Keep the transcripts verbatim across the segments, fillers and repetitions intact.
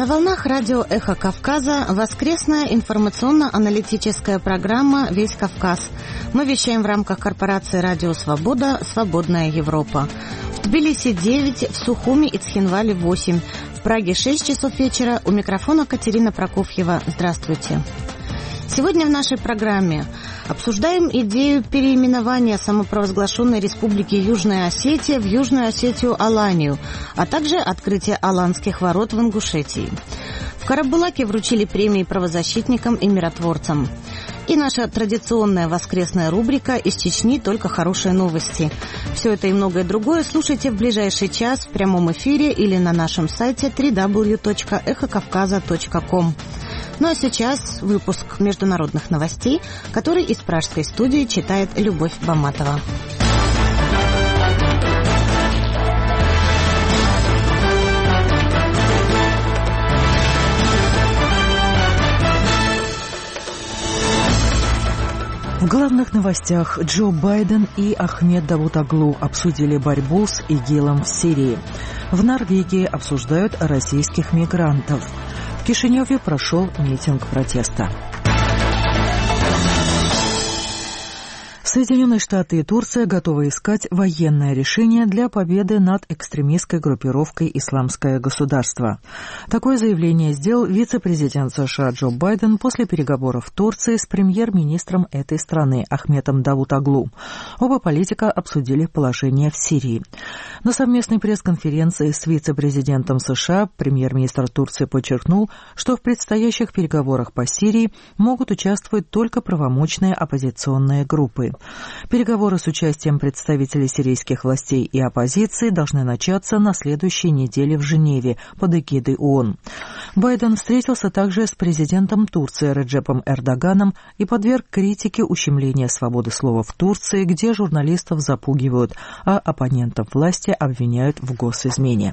На волнах радио «Эхо Кавказа» воскресная информационно-аналитическая программа «Весь Кавказ». Мы вещаем в рамках корпорации «Радио Свобода. Свободная Европа». В Тбилиси девять, в Сухуми и Цхинвале восемь, в Праге шесть часов вечера. У микрофона Катерина Прокофьева. Здравствуйте. Сегодня в нашей программе обсуждаем идею переименования самопровозглашенной республики Южная Осетия в Южную Осетию-Аланию, а также открытие Аланских ворот в Ингушетии. В Карабулаке вручили премии правозащитникам и миротворцам. И наша традиционная воскресная рубрика «Из Чечни только хорошие новости». Все это и многое другое слушайте в ближайший час в прямом эфире или на нашем сайте дабл ю дабл ю дабл ю точка эхо кавказа точка ком. Ну а сейчас выпуск международных новостей, который из пражской студии читает Любовь Баматова. В главных новостях: Джо Байден и Ахмед Давутоглу обсудили борьбу с ИГИЛом в Сирии. В Норвегии обсуждают российских мигрантов. В Кишиневе прошел митинг протеста. Соединенные Штаты и Турция готовы искать военное решение для победы над экстремистской группировкой «Исламское государство». Такое заявление сделал вице-президент США Джо Байден после переговоров в Турции с премьер-министром этой страны Ахмедом Давутоглу. Оба политика обсудили положение в Сирии. На совместной пресс-конференции с вице-президентом США премьер-министр Турции подчеркнул, что в предстоящих переговорах по Сирии могут участвовать только правомочные оппозиционные группы. Переговоры с участием представителей сирийских властей и оппозиции должны начаться на следующей неделе в Женеве под эгидой ООН. Байден встретился также с президентом Турции Реджепом Эрдоганом и подверг критике ущемления свободы слова в Турции, где журналистов запугивают, а оппонентов власти обвиняют в госизмене.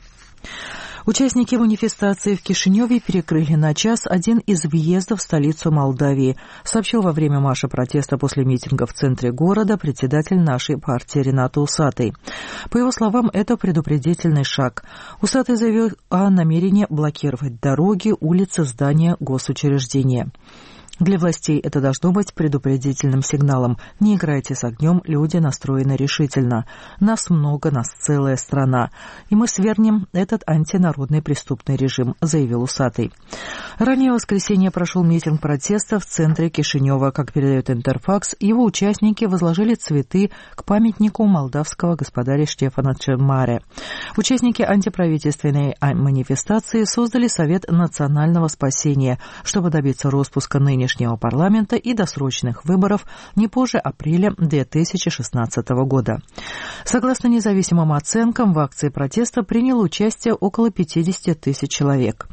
Участники манифестации в Кишиневе перекрыли на час один из въездов в столицу Молдавии, сообщил во время марша протеста после митинга в центре города председатель нашей партии Ренат Усатый. По его словам, это предупредительный шаг. Усатый заявил о намерении блокировать дороги, улицы, здания, госучреждения. Для властей это должно быть предупредительным сигналом. Не играйте с огнем, люди настроены решительно. Нас много, нас целая страна. И мы свергнем этот антинародный преступный режим, заявил Усатый. Ранее в воскресенье прошел митинг протеста в центре Кишинева. Как передает Интерфакс, его участники возложили цветы к памятнику молдавского господаря Штефана Чемаре. Участники антиправительственной манифестации создали Совет национального спасения, чтобы добиться распуска нынешнего парламента и досрочных выборов не позже апреля две тысячи шестнадцатого года. Согласно независимым оценкам, в акции протеста приняло участие около пятьдесят тысяч человек.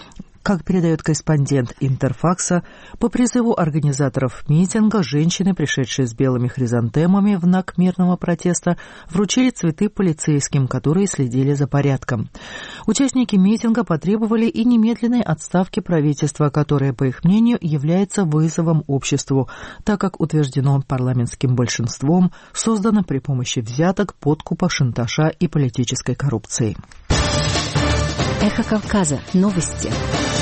Как передает корреспондент Интерфакса, по призыву организаторов митинга женщины, пришедшие с белыми хризантемами в знак мирного протеста, вручили цветы полицейским, которые следили за порядком. Участники митинга потребовали и немедленной отставки правительства, которое, по их мнению, является вызовом обществу, так как утверждено парламентским большинством, создано при помощи взяток, подкупа, шантажа и политической коррупции. Эхо Кавказа. Новости.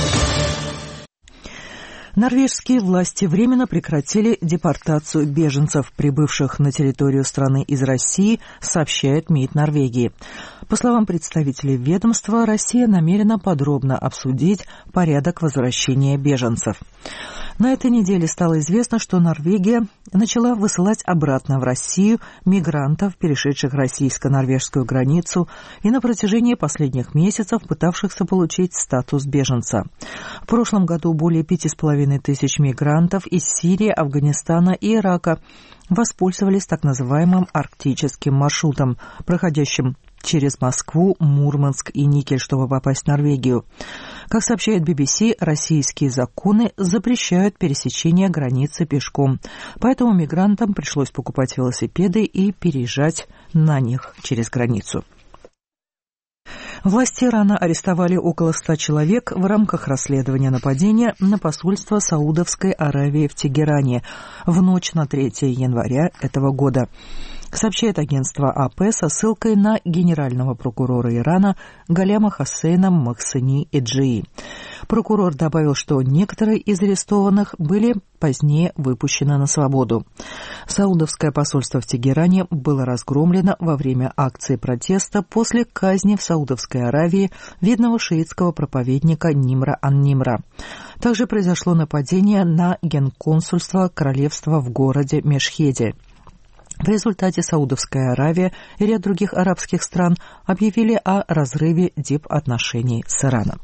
Норвежские власти временно прекратили депортацию беженцев, прибывших на территорию страны из России, сообщает МИД Норвегии. По словам представителей ведомства, Россия намерена подробно обсудить порядок возвращения беженцев. На этой неделе стало известно, что Норвегия начала высылать обратно в Россию мигрантов, перешедших российско-норвежскую границу и на протяжении последних месяцев пытавшихся получить статус беженца. В прошлом году более пяти с половиной тысяч мигрантов из Сирии, Афганистана и Ирака воспользовались так называемым арктическим маршрутом, проходящим через Москву, Мурманск и Никель, чтобы попасть в Норвегию. Как сообщает би би си, российские законы запрещают пересечение границы пешком, поэтому мигрантам пришлось покупать велосипеды и переезжать на них через границу. Власти Ирана арестовали около ста человек в рамках расследования нападения на посольство Саудовской Аравии в Тегеране в ночь на третье января этого года. сообщает агентство АП со ссылкой на генерального прокурора Ирана Галяма Хоссейна Махсани Эджии. Прокурор добавил, что некоторые из арестованных были позднее выпущены на свободу. Саудовское посольство в Тегеране было разгромлено во время акции протеста после казни в Саудовской Аравии видного шиитского проповедника Нимра ан-Нимра. Также произошло нападение на генконсульство королевства в городе Мешхеде. В результате Саудовская Аравия и ряд других арабских стран объявили о разрыве дипотношений с Ираном.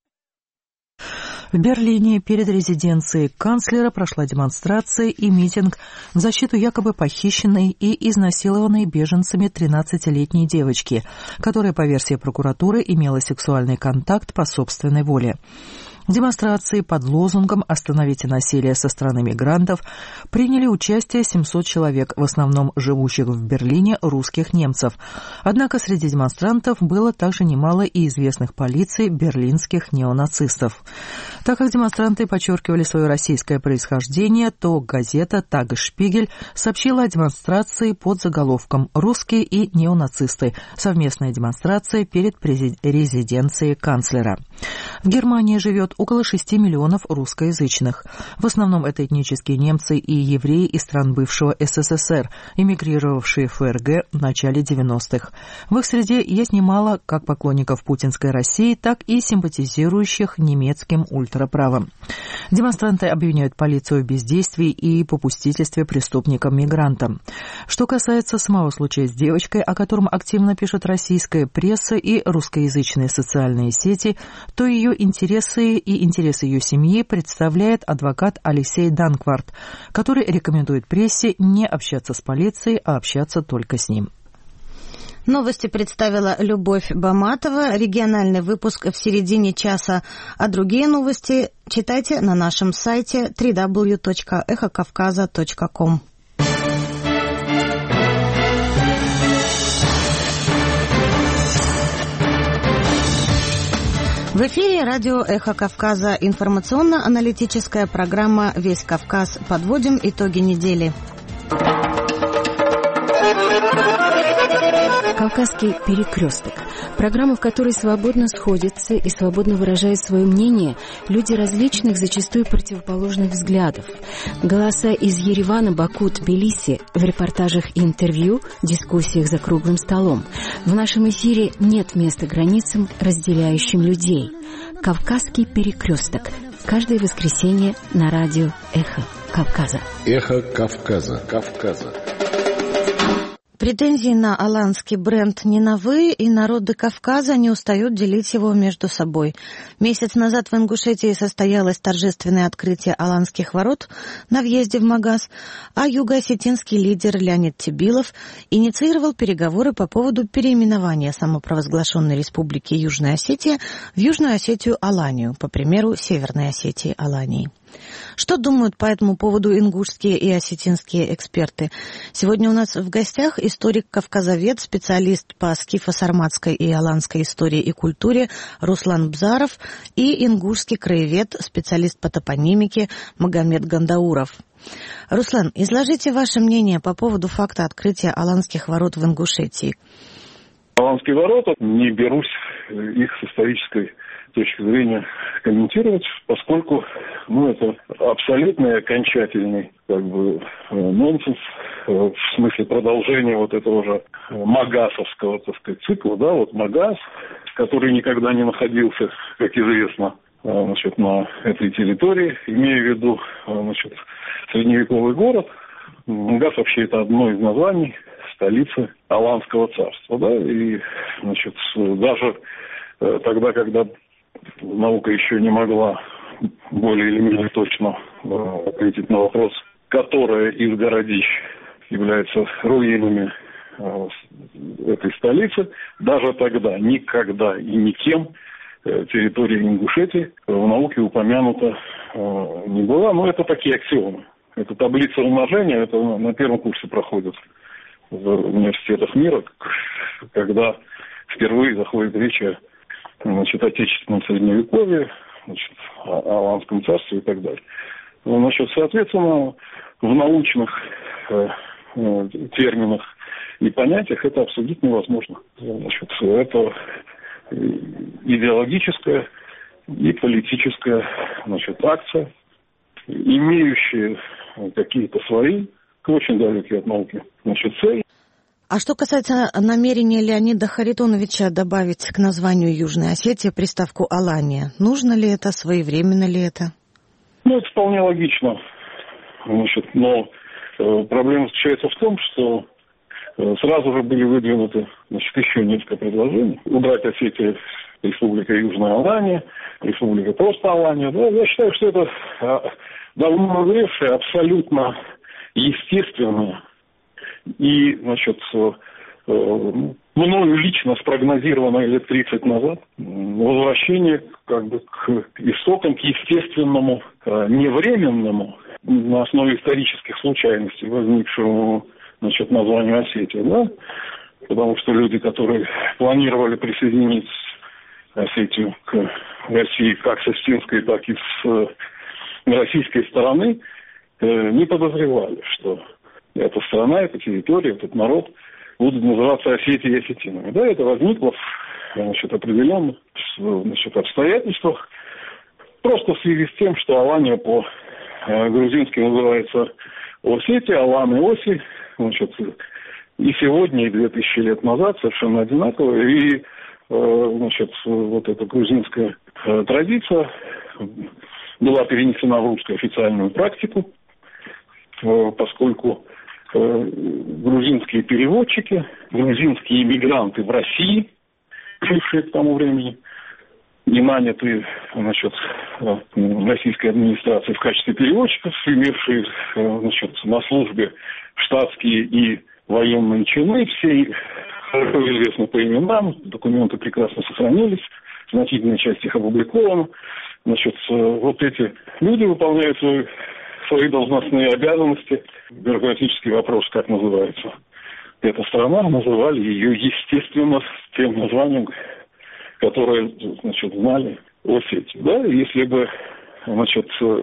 В Берлине перед резиденцией канцлера прошла демонстрация и митинг в защиту якобы похищенной и изнасилованной беженцами тринадцатилетней девочки, которая, по версии прокуратуры, имела сексуальный контакт по собственной воле. В демонстрации под лозунгом «Остановите насилие со стороны мигрантов» приняли участие семьсот человек, в основном живущих в Берлине русских немцев. Однако среди демонстрантов было также немало и известных полиции берлинских неонацистов. Так как демонстранты подчеркивали свое российское происхождение, то газета «Тагешпигель» сообщила о демонстрации под заголовком «Русские и неонацисты. Совместная демонстрация перед резиденцией канцлера». В Германии живет около шести миллионов русскоязычных. В основном это этнические немцы и евреи из стран бывшего СССР, эмигрировавшие в ФРГ в начале девяностых. В их среде есть немало как поклонников путинской России, так и симпатизирующих немецким ультраправым. Демонстранты обвиняют полицию в бездействии и попустительстве преступникам-мигрантам. Что касается самого случая с девочкой, о котором активно пишет российская пресса и русскоязычные социальные сети, то ее интересы и интересы ее семьи представляет адвокат Алексей Данкварт, который рекомендует прессе не общаться с полицией, а общаться только с ним. Новости представила Любовь Баматова. Региональный выпуск в середине часа. А другие новости читайте на нашем сайте дабл ю дабл ю дабл ю точка эхо кавказа точка ком. В эфире радио «Эхо Кавказа», информационно-аналитическая программа «Весь Кавказ». Подводим итоги недели. «Кавказский перекресток» – программа, в которой свободно сходятся и свободно выражают свое мнение люди различных, зачастую противоположных взглядов. Голоса из Еревана, Баку, Тбилиси в репортажах и интервью, дискуссиях за круглым столом. В нашем эфире нет места границам, разделяющим людей. «Кавказский перекресток» – каждое воскресенье на радио «Эхо Кавказа». «Эхо Кавказа». Кавказа. Претензии на аланский бренд не новые, и народы Кавказа не устают делить его между собой. Месяц назад в Ингушетии состоялось торжественное открытие Аланских ворот на въезде в Магаз, а юго-осетинский лидер Леонид Тебилов инициировал переговоры по поводу переименования самопровозглашенной республики Южная Осетия в Южную Осетию Аланию, по примеру Северной Осетии Алании. Что думают по этому поводу ингушские и осетинские эксперты? Сегодня у нас в гостях историк-кавказовед, специалист по скифо-сарматской и аланской истории и культуре Руслан Бзаров и ингушский краевед, специалист по топонимике Магомед Гандауров. Руслан, изложите ваше мнение по поводу факта открытия Аланских ворот в Ингушетии. Аланские ворота, не берусь их с исторической точки зрения комментировать, поскольку ну, это абсолютно окончательный как бы, нонсенс в смысле продолжения вот этого же магасовского, так сказать, цикла, да, вот Магас, который никогда не находился, как известно, значит, на этой территории, имея в виду, значит, средневековый город. Магас вообще это одно из названий столицы Аланского царства, да, и, значит, даже тогда, когда наука еще не могла более или менее точно ответить на вопрос, которая из городищ является руинами этой столицы, даже тогда никогда и никем территория Ингушетии в науке упомянута не была. Но это такие аксиомы. Это таблица умножения, это на первом курсе проходит в университетах мира, когда впервые заходит речь о, значит, отечественном средневековье, значит, о Аланском царстве и так далее. Значит, соответственно, в научных э, терминах и понятиях это обсудить невозможно. Значит, это идеологическая и политическая, значит, акция, имеющая какие-то свои, очень далекие от науки, значит, цели. А что касается намерения Леонида Харитоновича добавить к названию Южной Осетии приставку «Алания», нужно ли это, своевременно ли это? Ну, это вполне логично. Значит, но э, проблема заключается в том, что э, сразу же были выдвинуты, значит, еще несколько предложений. Убрать Осетию, Республика Южная Алания, Республика просто Алания. Да, я считаю, что это э, давно назревшее, абсолютно естественное и, значит, э, э, мною лично спрогнозированное лет тридцать назад возвращение как бы к истокам, к естественному, э, не временному, на основе исторических случайностей, возникшему, значит, названию Осетия, да, потому что люди, которые планировали присоединить Осетию к России как с осетинской, так и с российской стороны, э, не подозревали, что эта страна, эта территория, этот народ будут называться Осетией и осетинами. Да, это возникло, значит, определенных, значит, обстоятельствах, просто в связи с тем, что Алания по грузински называется Осетия, Алан и Оси, значит, и сегодня, и две тысячи лет назад совершенно одинаковые, и, значит, вот эта грузинская традиция была перенесена в русскую официальную практику, поскольку грузинские переводчики, грузинские иммигранты в России, жившие к тому времени, и нанятые, значит, российской администрацией в качестве переводчиков, имевшие, значит, на службе штатские и военные чины, все хорошо известны по именам, документы прекрасно сохранились, значительная часть их опубликована. Значит, вот эти люди выполняют свои, свои должностные обязанности. Бюрократический вопрос, как называется эта страна, называли ее, естественно, тем названием, которое, значит, знали Осетию. Да? Если бы, значит,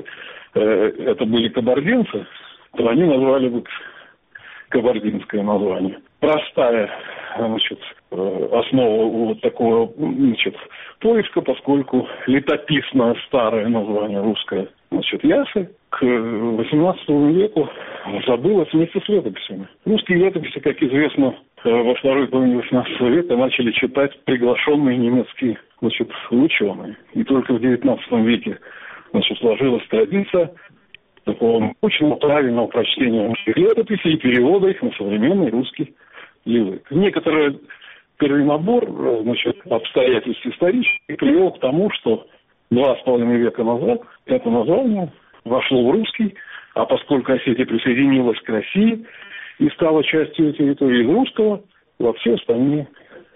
это были кабардинцы, то они назвали бы кабардинское название. Простая, значит, основа вот такого, значит, поиска, поскольку летописное старое название русское, значит, Ясы, к восемнадцатому веку забылось вместе с летописями. Русские летописи, как известно, во второй половине восемнадцатого века начали читать приглашенные немецкие, значит, ученые. И только в девятнадцатом веке, значит, сложилась традиция такого научного, правильного прочтения русских летописей и перевода их на современный русский язык. Некоторый первый набор, значит, обстоятельств исторических привел к тому, что два с половиной века назад это название вошло в русский, а поскольку Осетия присоединилась к России и стала частью территории из русского, во все остальные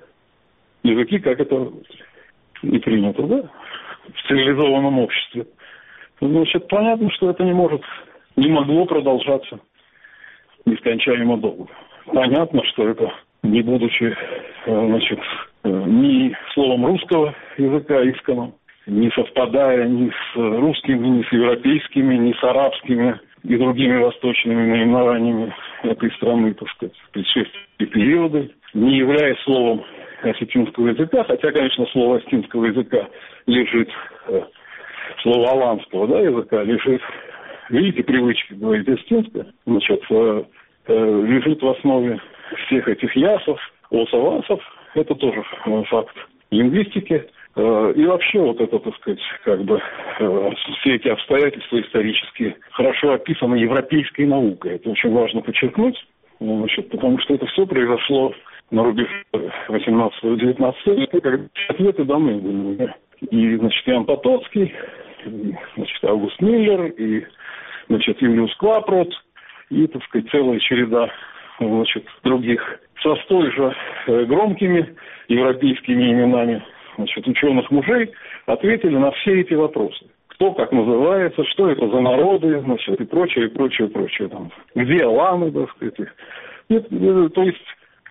языки, как это и принято, да, в цивилизованном обществе. Значит, понятно, что это не может, не могло продолжаться нескончаемо долго. Понятно, что это, не будучи, значит, ни словом русского языка исконным, не совпадая ни с русскими, ни с европейскими, ни с арабскими и другими восточными наименованиями этой страны, так сказать, предшествующие периоды, не являясь словом осетинского языка, хотя, конечно, слово осетинского языка лежит, слово аланского, да, языка лежит, видите, привычка говорить осетинское, значит, лежит в основе всех этих ясов, осов-асов, это тоже факт лингвистики. И вообще вот это, так сказать, как бы все эти обстоятельства исторические хорошо описаны европейской наукой. Это очень важно подчеркнуть, значит, потому что это все произошло на рубеже восемнадцатого-девятнадцатого века, когда ответы даны были. И, значит, Иоанн Потоцкий, и, значит, Август Миллер, и, значит, Юлиус Клапрот, и, так сказать, целая череда, значит, других со столь же громкими европейскими именами, значит, ученых мужей ответили на все эти вопросы. Кто как называется, что это за народы, значит, и прочее, и прочее, и прочее. Там, где аланы, так сказать. И, и, то есть,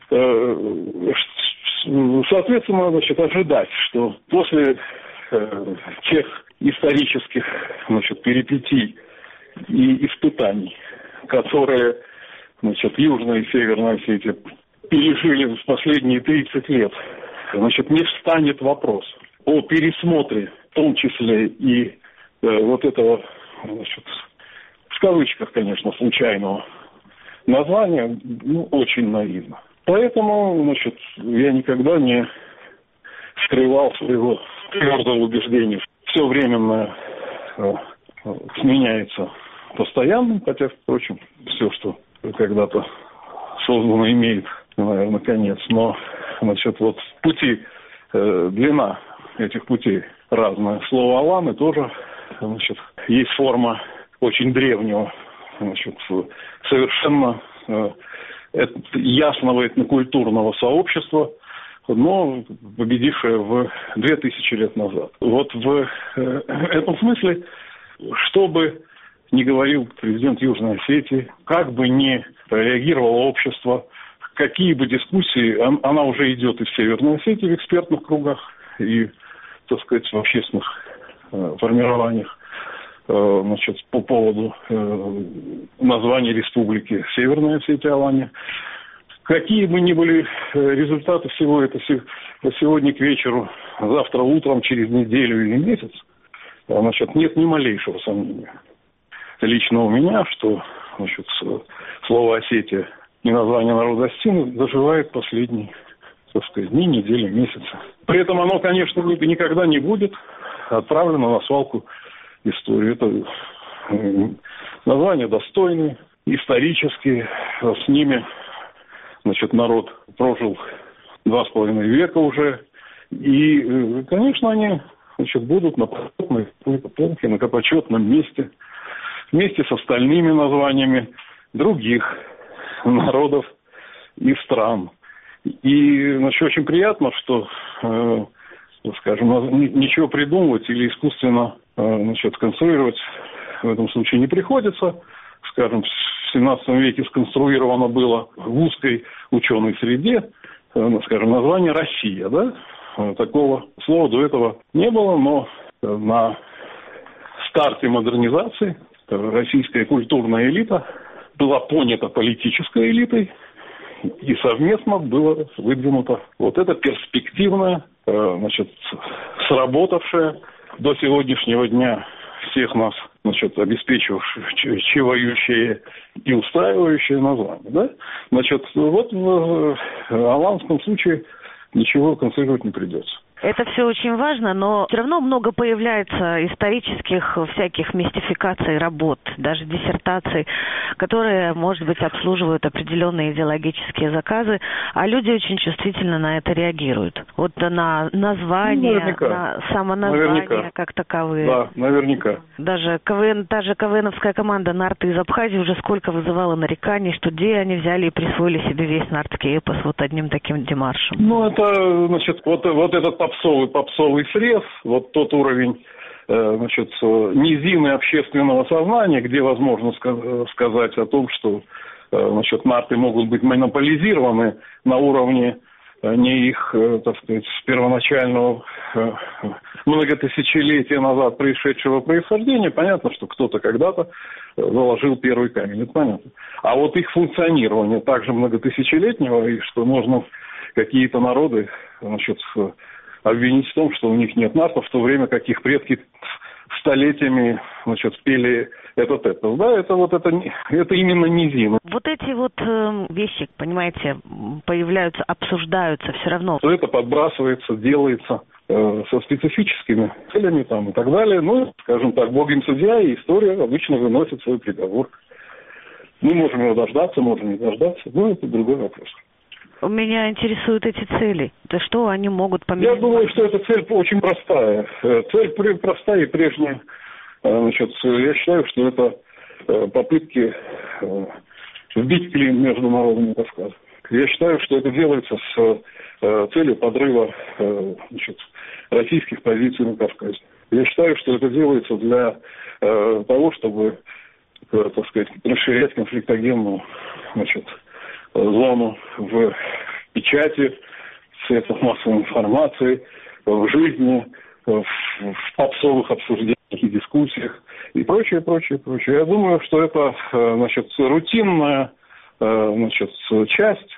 э, соответственно, значит, ожидать, что после э, тех исторических, значит, перипетий и испытаний, которые значит, Южная и Северная Осетия пережили в последние тридцать лет, значит, не встанет вопрос о пересмотре, в том числе и э, вот этого, значит, в кавычках, конечно, случайного названия, ну, очень наивно. Поэтому, значит, я никогда не скрывал своего твердого убеждения. Все временно э, сменяется постоянным, хотя, впрочем, все, что когда-то создано, имеет, наверное, конец. Но, значит, вот пути, э, длина этих путей разная. Слово «аламы» тоже, значит, есть форма очень древнего, значит, совершенно э, ясного этнокультурного сообщества, но победившее в две тысячи лет назад. Вот в э, этом смысле, что бы ни говорил президент Южной Осетии, как бы ни реагировало общество, какие бы дискуссии, она уже идет и в Северной Осетии в экспертных кругах, и, так сказать, в общественных э, формированиях, э, значит, по поводу э, названия республики Северная Осетия Алания. Какие бы ни были результаты всего этого сегодня к вечеру, завтра утром, через неделю или месяц, значит, нет ни малейшего сомнения лично у меня, что, значит, слово «Осетия» и название народа Осетины доживает последние, так сказать, дни, недели, месяцы. При этом оно, конечно, никогда не будет отправлено на свалку истории. Это названия достойные, исторические, с ними, значит, народ прожил два с половиной века уже. И, конечно, они, значит, будут на почетной полке, на почетном месте, вместе с остальными названиями других народов и стран. И, значит, очень приятно, что, э, скажем, ничего придумывать или искусственно, э, значит, конструировать в этом случае не приходится. Скажем, в семнадцатом веке сконструировано было в узкой ученой среде, э, скажем, название «Россия», да? Такого слова до этого не было, но на старте модернизации российская культурная элита была понята политической элитой, и совместно было выдвинуто вот это перспективное, значит, сработавшее до сегодняшнего дня всех нас, значит, обеспечивающее и устраивающее название. Да? Значит, вот в аланском случае ничего конструировать не придется. Это все очень важно, но все равно много появляется исторических всяких мистификаций работ, даже диссертаций, которые, может быть, обслуживают определенные идеологические заказы, а люди очень чувствительно на это реагируют. Вот на название, ну, на самоназвание наверняка. Как таковые. Да, наверняка. Даже КВН, та же КВНовская команда «Нарты» из Абхазии уже сколько вызывала нареканий, что где они взяли и присвоили себе весь нартский эпос вот одним таким демаршем. Ну, это, значит, вот, вот этот попсовый, попсовый срез, вот тот уровень, э, значит, низины общественного сознания, где возможно ска- сказать о том, что, э, значит, нарты могут быть монополизированы на уровне э, не их, э, так сказать, первоначального э, многотысячелетия назад происшедшего происхождения. Понятно, что кто-то когда-то заложил первый камень, это понятно. А вот их функционирование также многотысячелетнего, и что можно какие-то народы, значит, обвинить в том, что у них нет нартов, в то время как их предки столетиями, значит, пели этот это. Да, это вот это, это именно низина. Вот эти вот э, вещи, понимаете, появляются, обсуждаются все равно. Это подбрасывается, делается э, со специфическими целями там и так далее. Ну, скажем так, Бог им судья, и история обычно выносит свой приговор. Мы можем его дождаться, можем не дождаться, но это другой вопрос. Меня интересуют эти цели. Да что они могут поменять? Я думаю, что эта цель очень простая. Цель простая и прежняя. Значит, я считаю, что это попытки вбить клин между народами Кавказа. Я считаю, что это делается с целью подрыва, значит, российских позиций на Кавказе. Я считаю, что это делается для того, чтобы, так сказать, расширять конфликтогенную, значит, зону в печати, в средствах массовой информации, в жизни, в, в попсовых обсуждениях и дискуссиях и прочее, прочее, прочее. Я думаю, что это, значит, рутинная значит, часть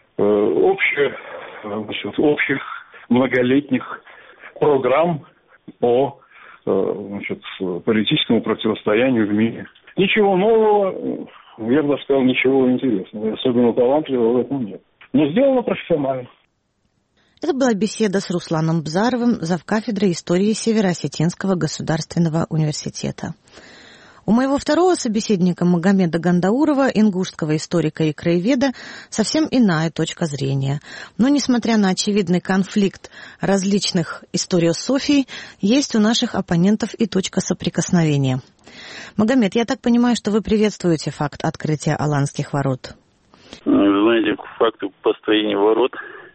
общих, значит, общих многолетних программ по, значит, политическому противостоянию в мире. Ничего нового, я бы даже сказал, ничего интересного, особенно талантливого в этом нет. Но сделано профессионально. Это была беседа с Русланом Бзаровым, завкафедрой истории Северо-Осетинского государственного университета. У моего второго собеседника Магомеда Гандаурова, ингушского историка и краеведа, совсем иная точка зрения. Но, несмотря на очевидный конфликт различных историософий, есть у наших оппонентов и точка соприкосновения. Магомед, я так понимаю, что вы приветствуете факт открытия Аланских ворот? Вы знаете, к факту построения ворот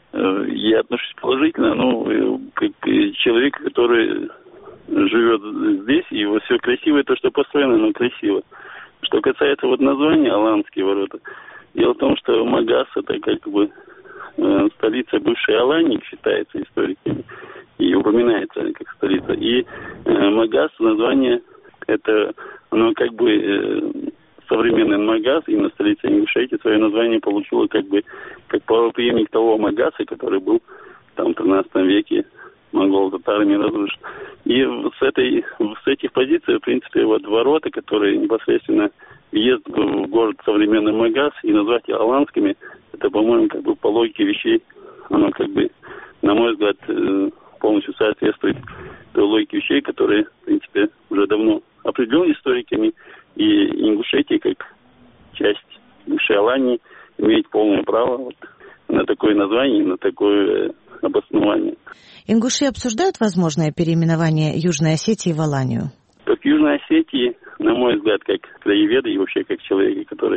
я отношусь положительно, но как человек, который живет здесь, и вот все красивое, то, что построено, оно красиво. Что касается вот названия Аланские ворота, дело в том, что Магас — это как бы э, столица бывшей Алании, считается историками, и упоминается как столица. И э, Магас, название, это, оно как бы э, современный Магас, именно столица Ингушетии, свое название получило как бы как правопреемник того Магаса, который был там в тринадцатом веке монголо-татарами разрушен. И с этой, с этих позиций, в принципе, вот ворота, которые непосредственно въезд в город современный Магас, и назвать их аланскими, это, по-моему, как бы по логике вещей, оно как бы, на мой взгляд, полностью соответствует той логике вещей, которые, в принципе, уже давно определены историками, и Ингушетия, как часть бывшей Алании, имеет полное право вот на такое название, на такое обоснование. Ингуши обсуждают возможное переименование Южной Осетии в Аланию? Как в Южной Осетии, на мой взгляд, как краеведа и вообще как человек, который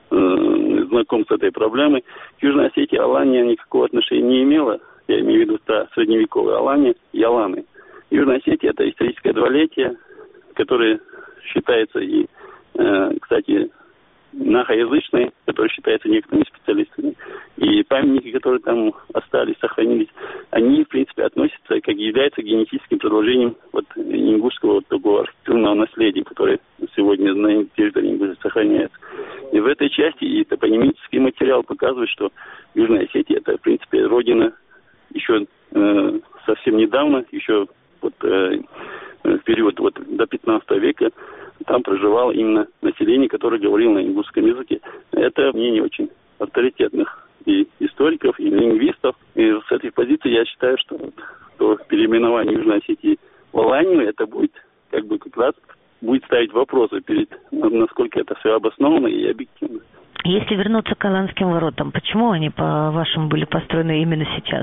э, знаком с этой проблемой, к Южной Осетии Алания никакого отношения не имела. Я имею в виду та средневековая Алания и Аланы. Южная Осетия — это историческое дволетие, которое считается и, э, кстати, нахоязычной, который считается некоторыми специалистами. И памятники, которые там остались, сохранились, они, в принципе, относятся, как являются генетическим продолжением вот ингушского вот такого архитектурного наследия, которое сегодня на территории Ингушетии сохраняется. И в этой части и топонимический материал показывает, что Южная Осетия — это, в принципе, родина еще э, совсем недавно, еще вот э, в период вот до пятнадцатого века, там проживало именно население, которое говорило на ингушском языке. Это мнение очень авторитетных и историков, и лингвистов. И с этой позиции я считаю, что вот, то переименование Южной Осетии в Аланию, это будет как бы как раз будет ставить вопросы перед, насколько это все обосновано и объективно. Если вернуться к Аланским воротам, почему они, по-вашему, были построены именно сейчас?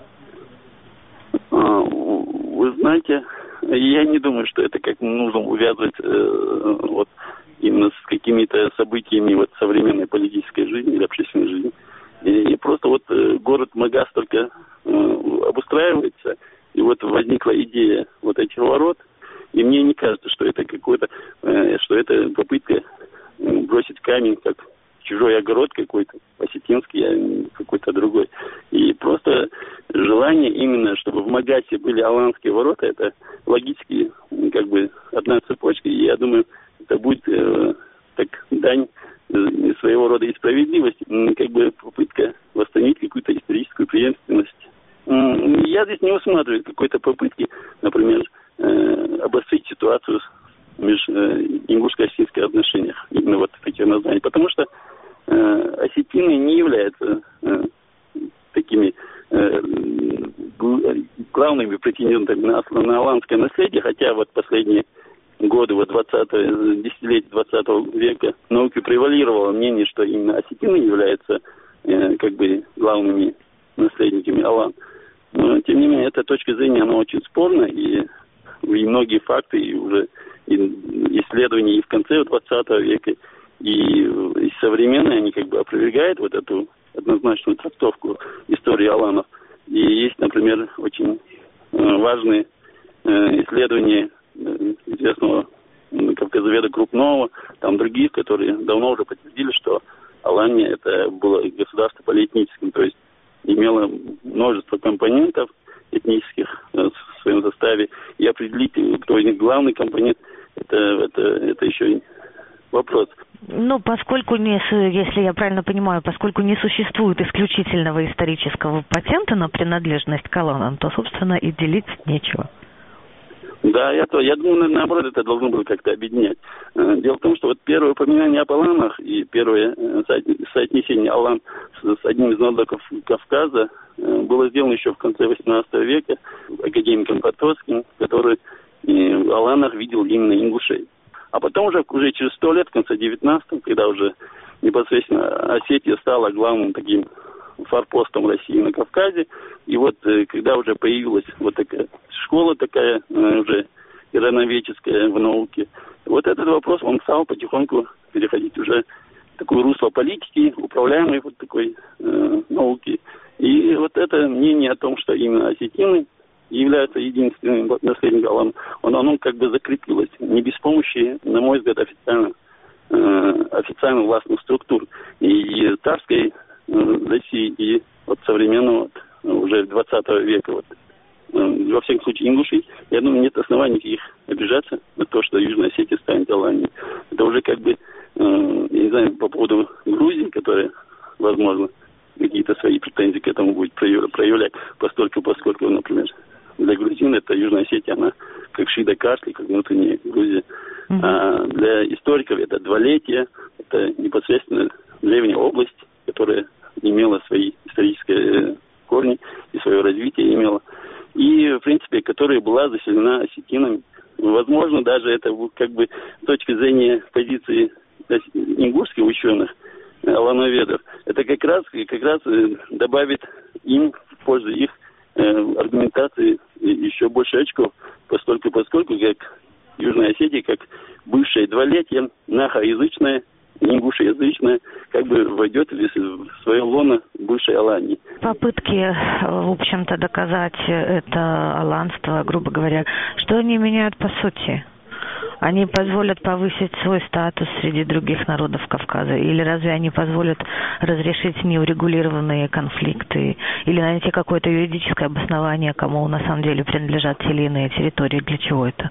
А, вы знаете, я не думаю, что это как нужно увязывать э, вот именно с какими-то событиями вот современной политической жизни или общественной жизни. И, и просто вот э, город Магас только э, обустраивается, и вот возникла идея вот этих ворот, и мне не кажется, что это какой-то, э, что это попытка э, бросить камень, как чужой огород какой-то, осетинский, а какой-то другой. И просто желание именно, чтобы в Магасе были аланские ворота, это логически как бы одна цепочка. И я думаю, это будет э, так дань э, своего рода и справедливости, как бы попытка восстановить какую-то историческую преемственность. Я здесь не усматриваю какой-то попытки, например, э, обострить ситуацию в межингушско-осетинских отношениях, именно вот такие названия. Потому что э, осетины не являются э, такими э, главными претендентами на, на аланское наследие, хотя вот последние годы, вот двадцатого, десятилетия двадцатого века в науке превалировало мнение, что именно осетины являются э, как бы главными наследниками алан. Но, тем не менее, эта точка зрения, она очень спорная, и, и многие факты, и уже и исследования и в конце двадцатого века, и, и современные, они как бы опровергают вот эту однозначную трактовку истории аланов. И есть, например, очень важные исследования известного кавказоведа Крупного, там других, которые давно уже подтвердили, что Алания это было государство полиэтническим, то есть имело множество компонентов этнических в своем составе, и определить, кто из них главный компонент, это, это, это еще вопрос. Ну, поскольку, не, если я правильно понимаю, поскольку не существует исключительного исторического патента на принадлежность к аланам, то, собственно, и делить нечего. Да, я, то, я думаю, наоборот, это должно было как-то объединять. Дело в том, что вот первое упоминание об аланах и первое соотнесение алан с, с одним из народов Кавказа было сделано еще в конце восемнадцатого века академиком Потоцким, который в аланах видел именно ингушей. А потом уже, уже через сто лет, в конце девятнадцатого, когда уже непосредственно Осетия стала главным таким форпостом России на Кавказе, и вот когда уже появилась вот такая школа такая уже ирановедческая в науке, вот этот вопрос, он стал потихоньку переходить уже в такое русло политики, управляемой вот такой э, науки. И вот это мнение о том, что именно осетины являются единственным наследником, оно, оно как бы закрепилось, не без помощи, на мой взгляд, официально, э, официально властных структур и царской России, и вот современного, уже двадцатого века, вот, во всяком случае, ингушей, я думаю, нет оснований их обижаться на то, что Южная Осетия станет Аланией. Это уже как бы, э, я не знаю, по поводу Грузии, которая, возможно, какие-то свои претензии к этому будет проявлять, поскольку, поскольку, например, для грузин это Южная Осетия, она как Шида Карсли, как внутренняя Грузия. Mm-hmm. А для историков это Двалетия, это непосредственно древняя область, которая имела свои исторические корни и свое развитие имела. И, в принципе, которая была заселена осетинами. Возможно, даже это как бы с точки зрения позиции ингушских ученых, алановедов, это как раз, как раз добавит им в пользу их э, аргументации еще больше очков, поскольку, поскольку как Южная Осетия, как бывшая Двалетия, нахоязычная, ингушеязычная, как бы войдет в свое лоно бывшей Алании. Попытки, в общем-то, доказать это аланство, грубо говоря, что они меняют по сути? Они позволят повысить свой статус среди других народов Кавказа? Или разве они позволят разрешить неурегулированные конфликты? Или найти какое-то юридическое обоснование, кому на самом деле принадлежат те или иные территории? Для чего это?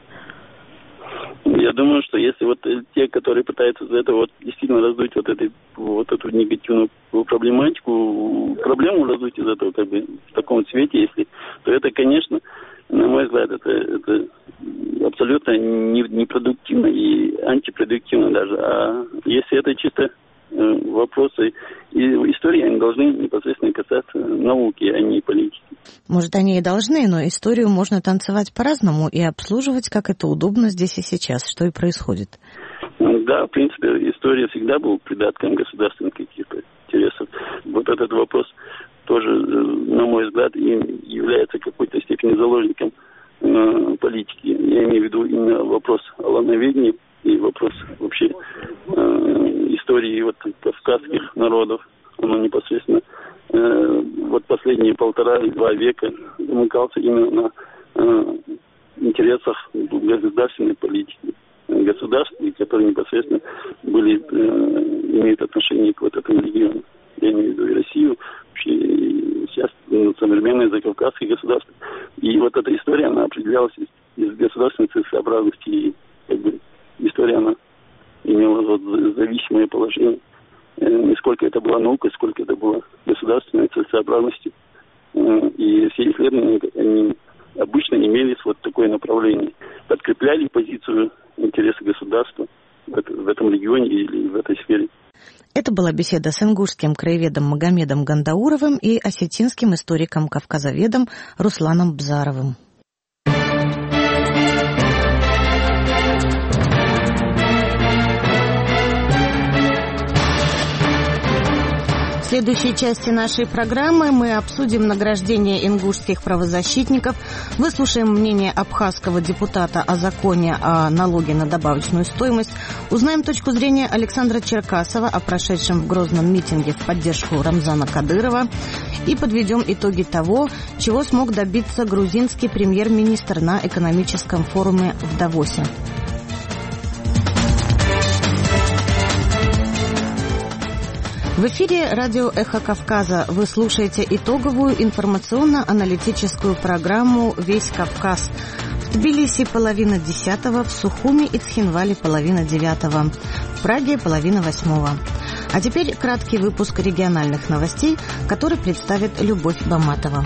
Я думаю, что если вот те, которые пытаются за это вот действительно раздуть вот, этой, вот эту негативную проблематику, проблему раздуть из этого как бы в таком цвете, если, то это, конечно, на мой взгляд, это, это абсолютно непродуктивно и антипродуктивно даже. А если это чисто вопросы и истории, они должны непосредственно касаться науки, а не политики. Может, они и должны, но историю можно танцевать по-разному и обслуживать, как это удобно здесь и сейчас, что и происходит. Да, в принципе, история всегда была придатком государственных каких-то интересов. Вот этот вопрос тоже, на мой взгляд, является в какой-то степени заложником э, политики. Я имею в виду именно вопрос алановедения и вопрос вообще э, истории вот, кавказских народов. Оно непосредственно э, вот последние полтора-два века замыкался именно на э, интересах государственной политики. Государств, которые непосредственно были, э, имеют отношение к вот этому региону. Я имею в виду и Россию, вообще и сейчас ну, современные закавказские государства. И вот эта история, она определялась из, из государственной целесообразности. И как бы история, она имела вот зависимое положение. Э, не сколько это была наука, сколько это было государственной целесообразностью. Э, и все исследования, они обычно имелись вот такое направление. Подкрепляли позицию интересы государства в этом регионе или в этой сфере. Это была беседа с ингушским краеведом Магомедом Гандауровым и осетинским историком-кавказоведом Русланом Бзаровым. В следующей части нашей программы мы обсудим награждение ингушских правозащитников, выслушаем мнение абхазского депутата о законе о налоге на добавочную стоимость, узнаем точку зрения Александра Черкасова о прошедшем в Грозном митинге в поддержку Рамзана Кадырова и подведем итоги того, чего смог добиться грузинский премьер-министр на экономическом форуме в Давосе. В эфире радио «Эхо Кавказа». Вы слушаете итоговую информационно-аналитическую программу «Весь Кавказ». В Тбилиси половина десятого, в Сухуми и Цхинвале половина девятого, в Праге половина восьмого. А теперь краткий выпуск региональных новостей, который представит Любовь Баматова.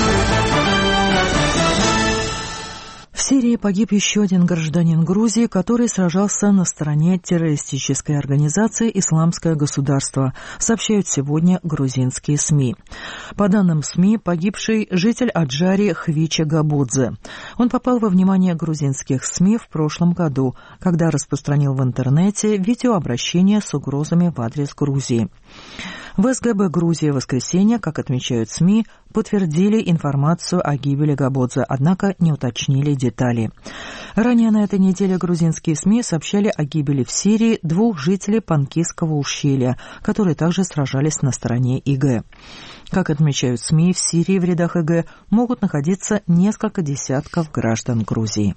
В Сирии погиб еще один гражданин Грузии, который сражался на стороне террористической организации «Исламское государство», сообщают сегодня грузинские СМИ. По данным СМИ, погибший житель Аджари Хвича Габудзе. Он попал во внимание грузинских СМИ в прошлом году, когда распространил в интернете видеообращение с угрозами в адрес Грузии. В СГБ Грузии в воскресенье, как отмечают СМИ, подтвердили информацию о гибели Габудзе, однако не уточнили детали. Ранее на этой неделе грузинские СМИ сообщали о гибели в Сирии двух жителей Панкисского ущелья, которые также сражались на стороне ИГ. Как отмечают СМИ, в Сирии в рядах ИГ могут находиться несколько десятков граждан Грузии.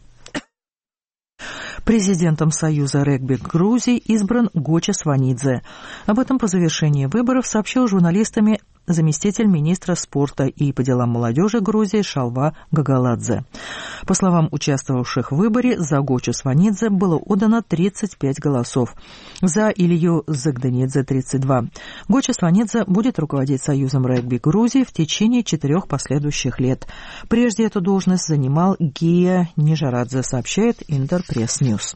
Президентом Союза регби Грузии избран Гоча Сванидзе. Об этом по завершении выборов сообщил журналистам заместитель министра спорта и по делам молодежи Грузии Шалва Гагаладзе. По словам участвовавших в выборе, за Гочу Сванидзе было отдано тридцать пять голосов, за Илью Загданидзе тридцать два. Гоча Сванидзе будет руководить Союзом регби Грузии в течение четырех последующих лет. Прежде эту должность занимал Гия Нижарадзе, сообщает Интерпресс-Ньюс.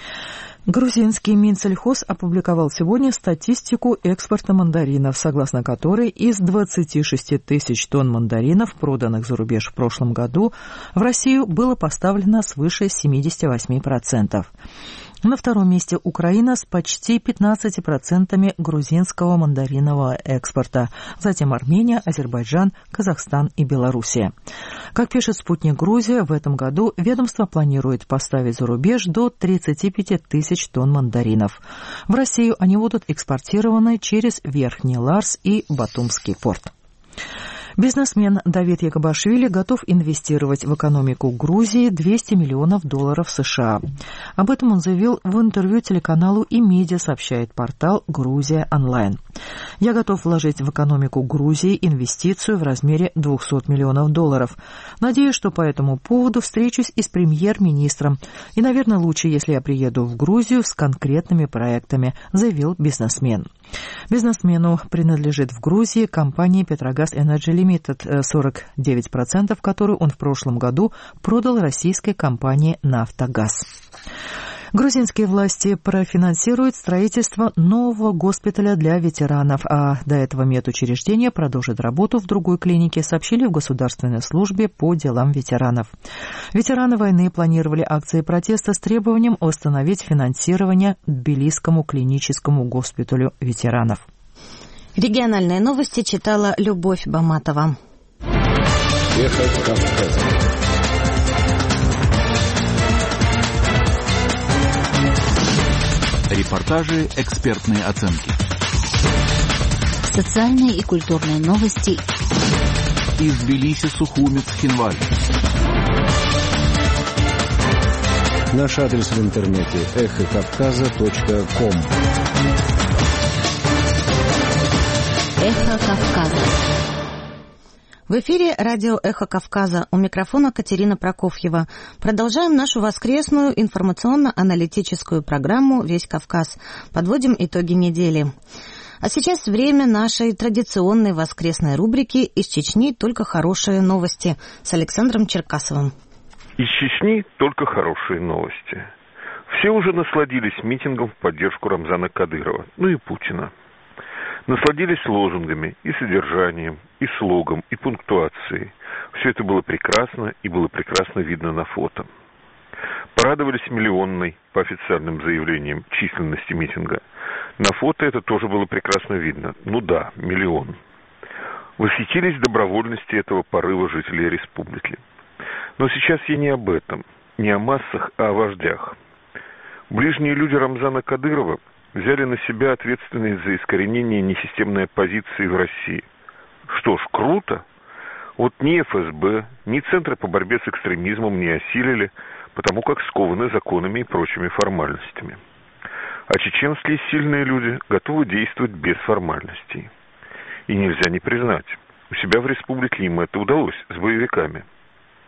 Грузинский Минсельхоз опубликовал сегодня статистику экспорта мандаринов, согласно которой из двадцати шести тысяч тонн мандаринов, проданных за рубеж в прошлом году, в Россию было поставлено свыше семьдесят восемь процентов. На втором месте Украина с почти пятнадцатью процентами грузинского мандаринового экспорта. Затем Армения, Азербайджан, Казахстан и Белоруссия. Как пишет «Спутник Грузия», в этом году ведомство планирует поставить за рубеж до тридцати пяти тысяч тонн мандаринов. В Россию они будут экспортированы через Верхний Ларс и Батумский порт. Бизнесмен Давид Якобашвили готов инвестировать в экономику Грузии двести миллионов долларов США. Об этом он заявил в интервью телеканалу «Имедиа», сообщает портал «Грузия онлайн». «Я готов вложить в экономику Грузии инвестицию в размере двухсот миллионов долларов. Надеюсь, что по этому поводу встречусь и с премьер-министром. И, наверное, лучше, если я приеду в Грузию с конкретными проектами», заявил бизнесмен. Бизнесмену принадлежит в Грузии компания «Петрогаз Энерджи Лимитед», сорок девять процентов которой он в прошлом году продал российской компании «Нафтогаз». Грузинские власти профинансируют строительство нового госпиталя для ветеранов, а до этого медучреждение продолжит работу в другой клинике, сообщили в Государственной службе по делам ветеранов. Ветераны войны планировали акции протеста с требованием восстановить финансирование Тбилисскому клиническому госпиталю ветеранов. Региональные новости читала Любовь Баматова. Эхо Кавказа. Репортажи, экспертные оценки. Социальные и культурные новости. Из Тбилиси, Сухуми, Цхинвале. Наш адрес в интернете эхо кавказа точка ком. Эхо Кавказа. В эфире радио «Эхо Кавказа». У микрофона Катерина Прокофьева. Продолжаем нашу воскресную информационно-аналитическую программу «Весь Кавказ». Подводим итоги недели. А сейчас время нашей традиционной воскресной рубрики «Из Чечни только хорошие новости» с Александром Черкасовым. Из Чечни только хорошие новости. Все уже насладились митингом в поддержку Рамзана Кадырова, ну и Путина. Насладились лозунгами и содержанием, и слогом, и пунктуацией. Все это было прекрасно, и было прекрасно видно на фото. Порадовались миллионной, по официальным заявлениям, численности митинга. На фото это тоже было прекрасно видно. Ну да, миллион. Восхитились добровольности этого порыва жителей республики. Но сейчас я не об этом, не о массах, а о вождях. Ближние люди Рамзана Кадырова взяли на себя ответственность за искоренение несистемной оппозиции в России. Что ж, круто. Вот ни эф эс бэ, ни Центры по борьбе с экстремизмом не осилили, потому как скованы законами и прочими формальностями. А чеченские сильные люди готовы действовать без формальностей. И нельзя не признать, у себя в республике им это удалось с боевиками.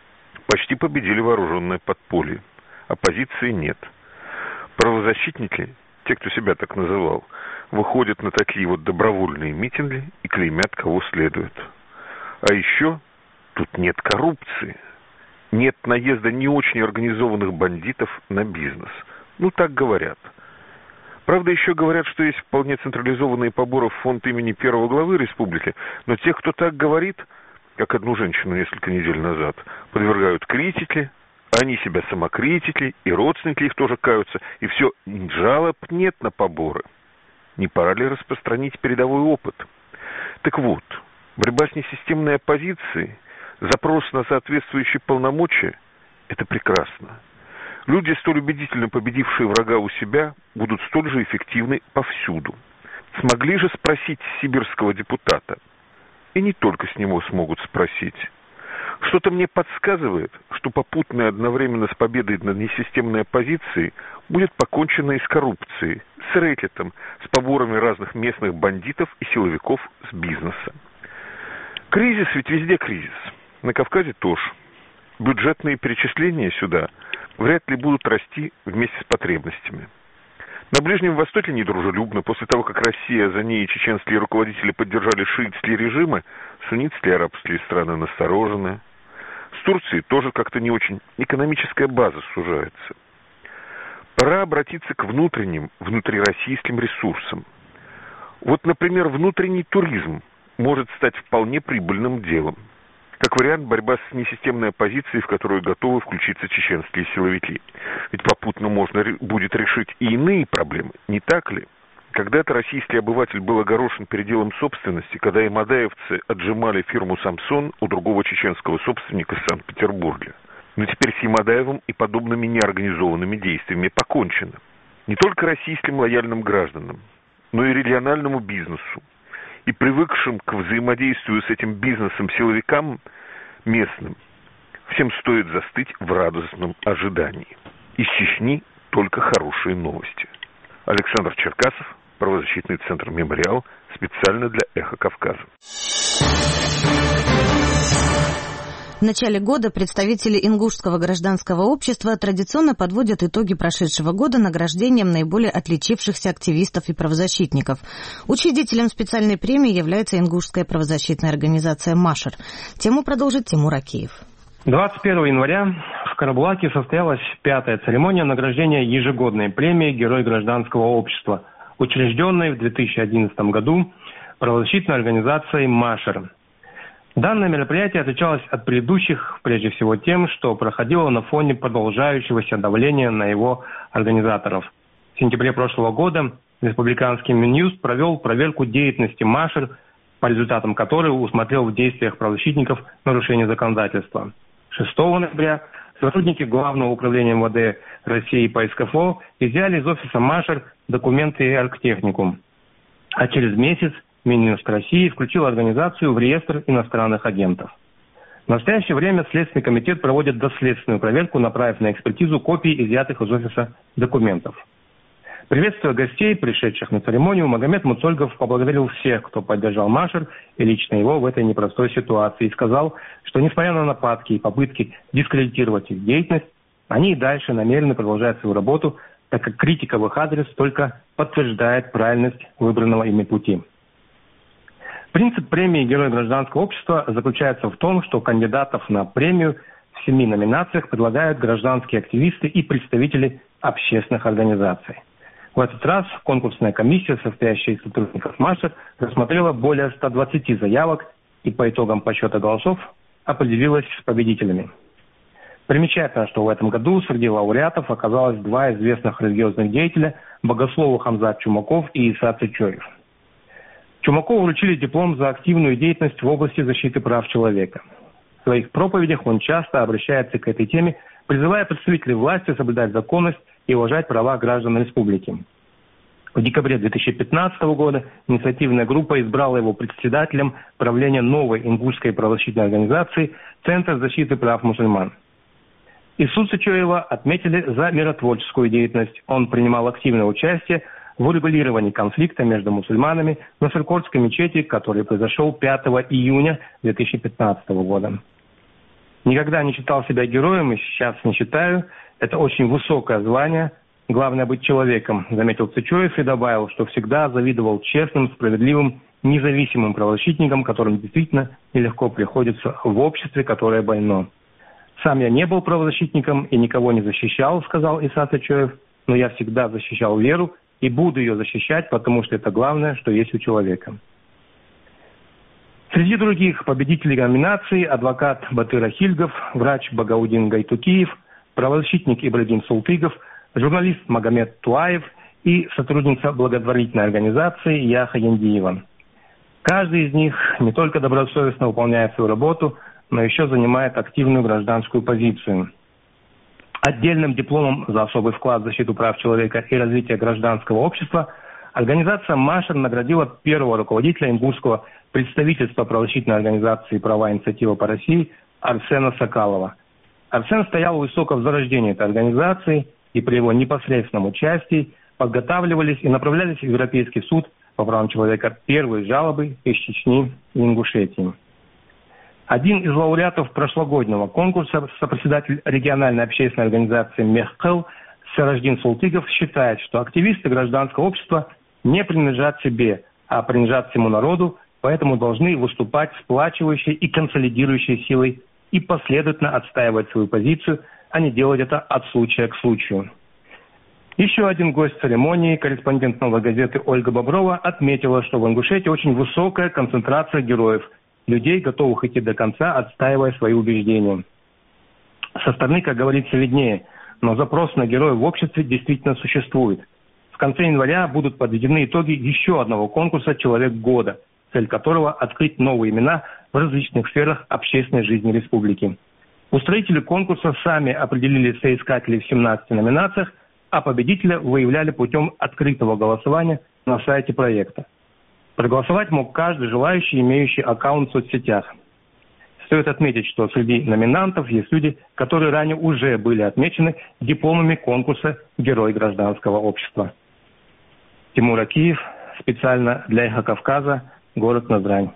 Почти победили вооруженное подполье. Оппозиции нет. Правозащитники, те, кто себя так называл, выходят на такие вот добровольные митинги и клеймят кого следует. А еще тут нет коррупции. Нет наезда не очень организованных бандитов на бизнес. Ну, так говорят. Правда, еще говорят, что есть вполне централизованные поборы в фонд имени первого главы республики, но тех, кто так говорит, как одну женщину несколько недель назад, подвергают критике, они себя самокритики, и родственники их тоже каются, и все, жалоб нет на поборы. Не пора ли распространить передовой опыт? Так вот, борьба с несистемной оппозицией, запрос на соответствующие полномочия – это прекрасно. Люди, столь убедительно победившие врага у себя, будут столь же эффективны повсюду. Смогли же спросить сибирского депутата? И не только с него смогут спросить. Что-то мне подсказывает, что попутно одновременно с победой над несистемной оппозицией будет покончено и с коррупцией, с рэкетом, с поборами разных местных бандитов и силовиков с бизнеса. Кризис ведь везде кризис. На Кавказе тоже. Бюджетные перечисления сюда вряд ли будут расти вместе с потребностями. На Ближнем Востоке недружелюбно. После того, как Россия, за ней и чеченские руководители поддержали шиитские режимы, суннитские арабские страны насторожены. С Турцией тоже как-то не очень. Экономическая база сужается. Пора обратиться к внутренним, внутрироссийским ресурсам. Вот, например, внутренний туризм может стать вполне прибыльным делом. Как вариант, борьба с несистемной оппозицией, в которую готовы включиться чеченские силовики. Ведь попутно можно будет решить и иные проблемы, не так ли? Когда-то российский обыватель был огорошен переделом собственности, когда имадаевцы отжимали фирму «Самсон» у другого чеченского собственника в Санкт-Петербурге. Но теперь с Ямадаевым и подобными неорганизованными действиями покончено. Не только российским лояльным гражданам, но и региональному бизнесу. И привыкшим к взаимодействию с этим бизнесом силовикам местным, всем стоит застыть в радостном ожидании. Из Чечни только хорошие новости. Александр Черкасов, правозащитный центр «Мемориал», специально для «Эхо Кавказа». В начале года представители Ингушского гражданского общества традиционно подводят итоги прошедшего года награждением наиболее отличившихся активистов и правозащитников. Учредителем специальной премии является Ингушская правозащитная организация «Машер». Тему продолжит Тимур Акиев. двадцать первого января в Карабулаке состоялась пятая церемония награждения ежегодной премии «Герой гражданского общества», учрежденной в две тысячи одиннадцатом году правозащитной организацией «Машер». Данное мероприятие отличалось от предыдущих прежде всего тем, что проходило на фоне продолжающегося давления на его организаторов. В сентябре прошлого года республиканский Минюст провел проверку деятельности «Машер», по результатам которой усмотрел в действиях правозащитников нарушение законодательства. шестого ноября сотрудники Главного управления эм вэ дэ России по эс ка эф о изъяли из офиса «Машер» документы и оргтехнику. А через месяц Минюст России включил организацию в реестр иностранных агентов. В настоящее время Следственный комитет проводит доследственную проверку, направив на экспертизу копии изъятых из офиса документов. Приветствуя гостей, пришедших на церемонию, Магомед Муцольгов поблагодарил всех, кто поддержал «Машер» и лично его в этой непростой ситуации, и сказал, что несмотря на нападки и попытки дискредитировать их деятельность, они и дальше намерены продолжать свою работу, так как критика в их адрес только подтверждает правильность выбранного ими пути. Принцип премии «Герой гражданского общества» заключается в том, что кандидатов на премию в семи номинациях предлагают гражданские активисты и представители общественных организаций. В этот раз конкурсная комиссия, состоящая из сотрудников «Машер», рассмотрела более ста двадцати заявок и по итогам подсчета голосов определилась с победителями. Примечательно, что в этом году среди лауреатов оказалось два известных религиозных деятеля – богословы Хамзат Чумаков и Иса Цычоев. Чумакову вручили диплом за активную деятельность в области защиты прав человека. В своих проповедях он часто обращается к этой теме, призывая представителей власти соблюдать законность и уважать права граждан республики. В декабре две тысячи пятнадцатого года инициативная группа избрала его председателем правления новой ингушской правозащитной организации «Центр защиты прав мусульман». Ису Цычоева отметили за миротворческую деятельность. Он принимал активное участие в урегулировании конфликта между мусульманами на Сыркорской мечети, который произошел пятого июня две тысячи пятнадцатого года. Никогда не считал себя героем и сейчас не считаю. Это очень высокое звание. Главное быть человеком, заметил Цычоев и добавил, что всегда завидовал честным, справедливым, независимым правозащитникам, которым действительно нелегко приходится в обществе, которое больно. «Сам я не был правозащитником и никого не защищал», сказал Иса Цычоев, «но я всегда защищал веру и буду ее защищать, потому что это главное, что есть у человека». Среди других победителей номинации адвокат Батыр Ахильгов, врач Багаудин Гайтукиев, правозащитник Ибрагим Султыгов, журналист Магомед Туаев и сотрудница благотворительной организации Яха Яндиева. Каждый из них не только добросовестно выполняет свою работу, но еще занимает активную гражданскую позицию. Отдельным дипломом за особый вклад в защиту прав человека и развитие гражданского общества организация «Машер» наградила первого руководителя ингушского представительства правозащитной организации «Права и инициатива по России» Арсена Сокалова. Арсен стоял высоко в зарождении этой организации, и при его непосредственном участии подготавливались и направлялись в Европейский суд по правам человека первые жалобы из Чечни и Ингушетии. Один из лауреатов прошлогоднего конкурса, сопредседатель региональной общественной организации «Мехкэл» Сараждин Султыгов, считает, что активисты гражданского общества не принадлежат себе, а принадлежат всему народу, поэтому должны выступать сплачивающей и консолидирующей силой и последовательно отстаивать свою позицию, а не делать это от случая к случаю. Еще один гость церемонии, корреспондент «Новой газеты» Ольга Боброва, отметила, что в Ингушетии очень высокая концентрация героев, людей, готовых идти до конца, отстаивая свои убеждения. Со стороны, как говорится, виднее, но запрос на героев в обществе действительно существует. В конце января будут подведены итоги еще одного конкурса «Человек года», цель которого – открыть новые имена в различных сферах общественной жизни республики. Устроители конкурса сами определили соискателей в семнадцати номинациях, а победителя выявляли путем открытого голосования на сайте проекта. Проголосовать мог каждый желающий, имеющий аккаунт в соцсетях. Стоит отметить, что среди номинантов есть люди, которые ранее уже были отмечены дипломами конкурса «Герой гражданского общества». Тимур Акиев, специально для «Эхо Кавказа», город Назрань.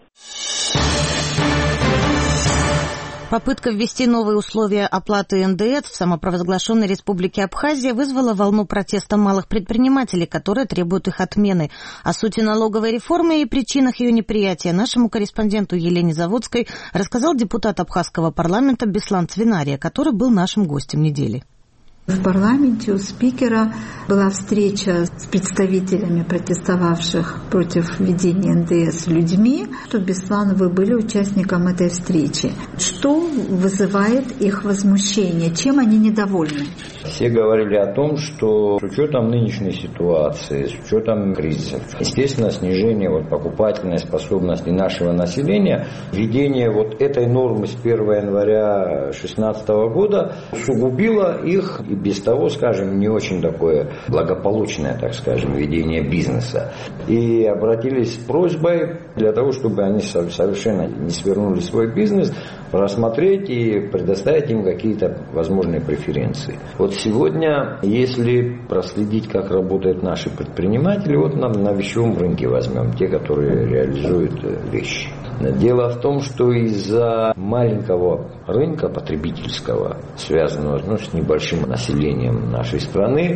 Попытка ввести новые условия оплаты эн дэ эс в самопровозглашенной республике Абхазия вызвала волну протеста малых предпринимателей, которые требуют их отмены. О сути налоговой реформы и причинах ее неприятия нашему корреспонденту Елене Заводской рассказал депутат абхазского парламента Беслан Цвинария, который был нашим гостем недели. В парламенте у спикера была встреча с представителями протестовавших против введения эн дэ эс людьми. Что, Беслан, вы были участником этой встречи. Что вызывает их возмущение? Чем они недовольны? Все говорили о том, что с учетом нынешней ситуации, с учетом кризиса, естественно, снижение вот покупательной способности нашего населения, введение вот этой нормы с первого января две тысячи шестнадцатого года усугубило их и без того, скажем, не очень такое благополучное, так скажем, ведение бизнеса. И обратились с просьбой для того, чтобы они совершенно не свернули свой бизнес, рассмотреть и предоставить им какие-то возможные преференции. Вот сегодня, если проследить, как работают наши предприниматели, вот на, на вещевом рынке возьмем, те, которые реализуют вещи. Дело в том, что из-за маленького рынка потребительского, связанного ну, с небольшим населением нашей страны,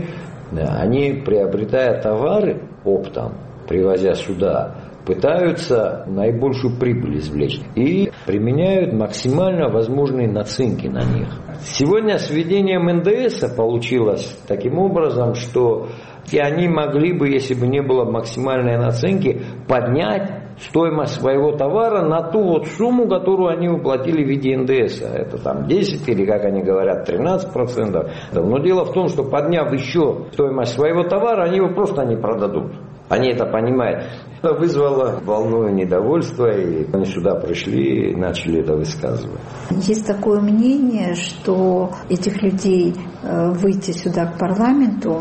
они, приобретая товары оптом, привозя сюда, пытаются наибольшую прибыль извлечь и применяют максимально возможные наценки на них. Сегодня с введением эн дэ эс получилось таким образом, что и они могли бы, если бы не было максимальной наценки, поднять стоимость своего товара на ту вот сумму, которую они уплатили в виде эн дэ эс. Это там десять или, как они говорят, тринадцать процентов. Но дело в том, что подняв еще стоимость своего товара, они его просто не продадут. Они это понимают. Это вызвало волну недовольства, и они сюда пришли и начали это высказывать. Есть такое мнение, что этих людей выйти сюда к парламенту,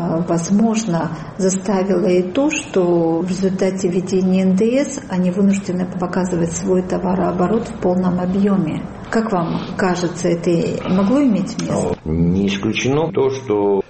возможно, заставило и то, что в результате введения эн дэ эс они вынуждены показывать свой товарооборот в полном объеме. Как вам кажется, это могло иметь место? Не исключено то, что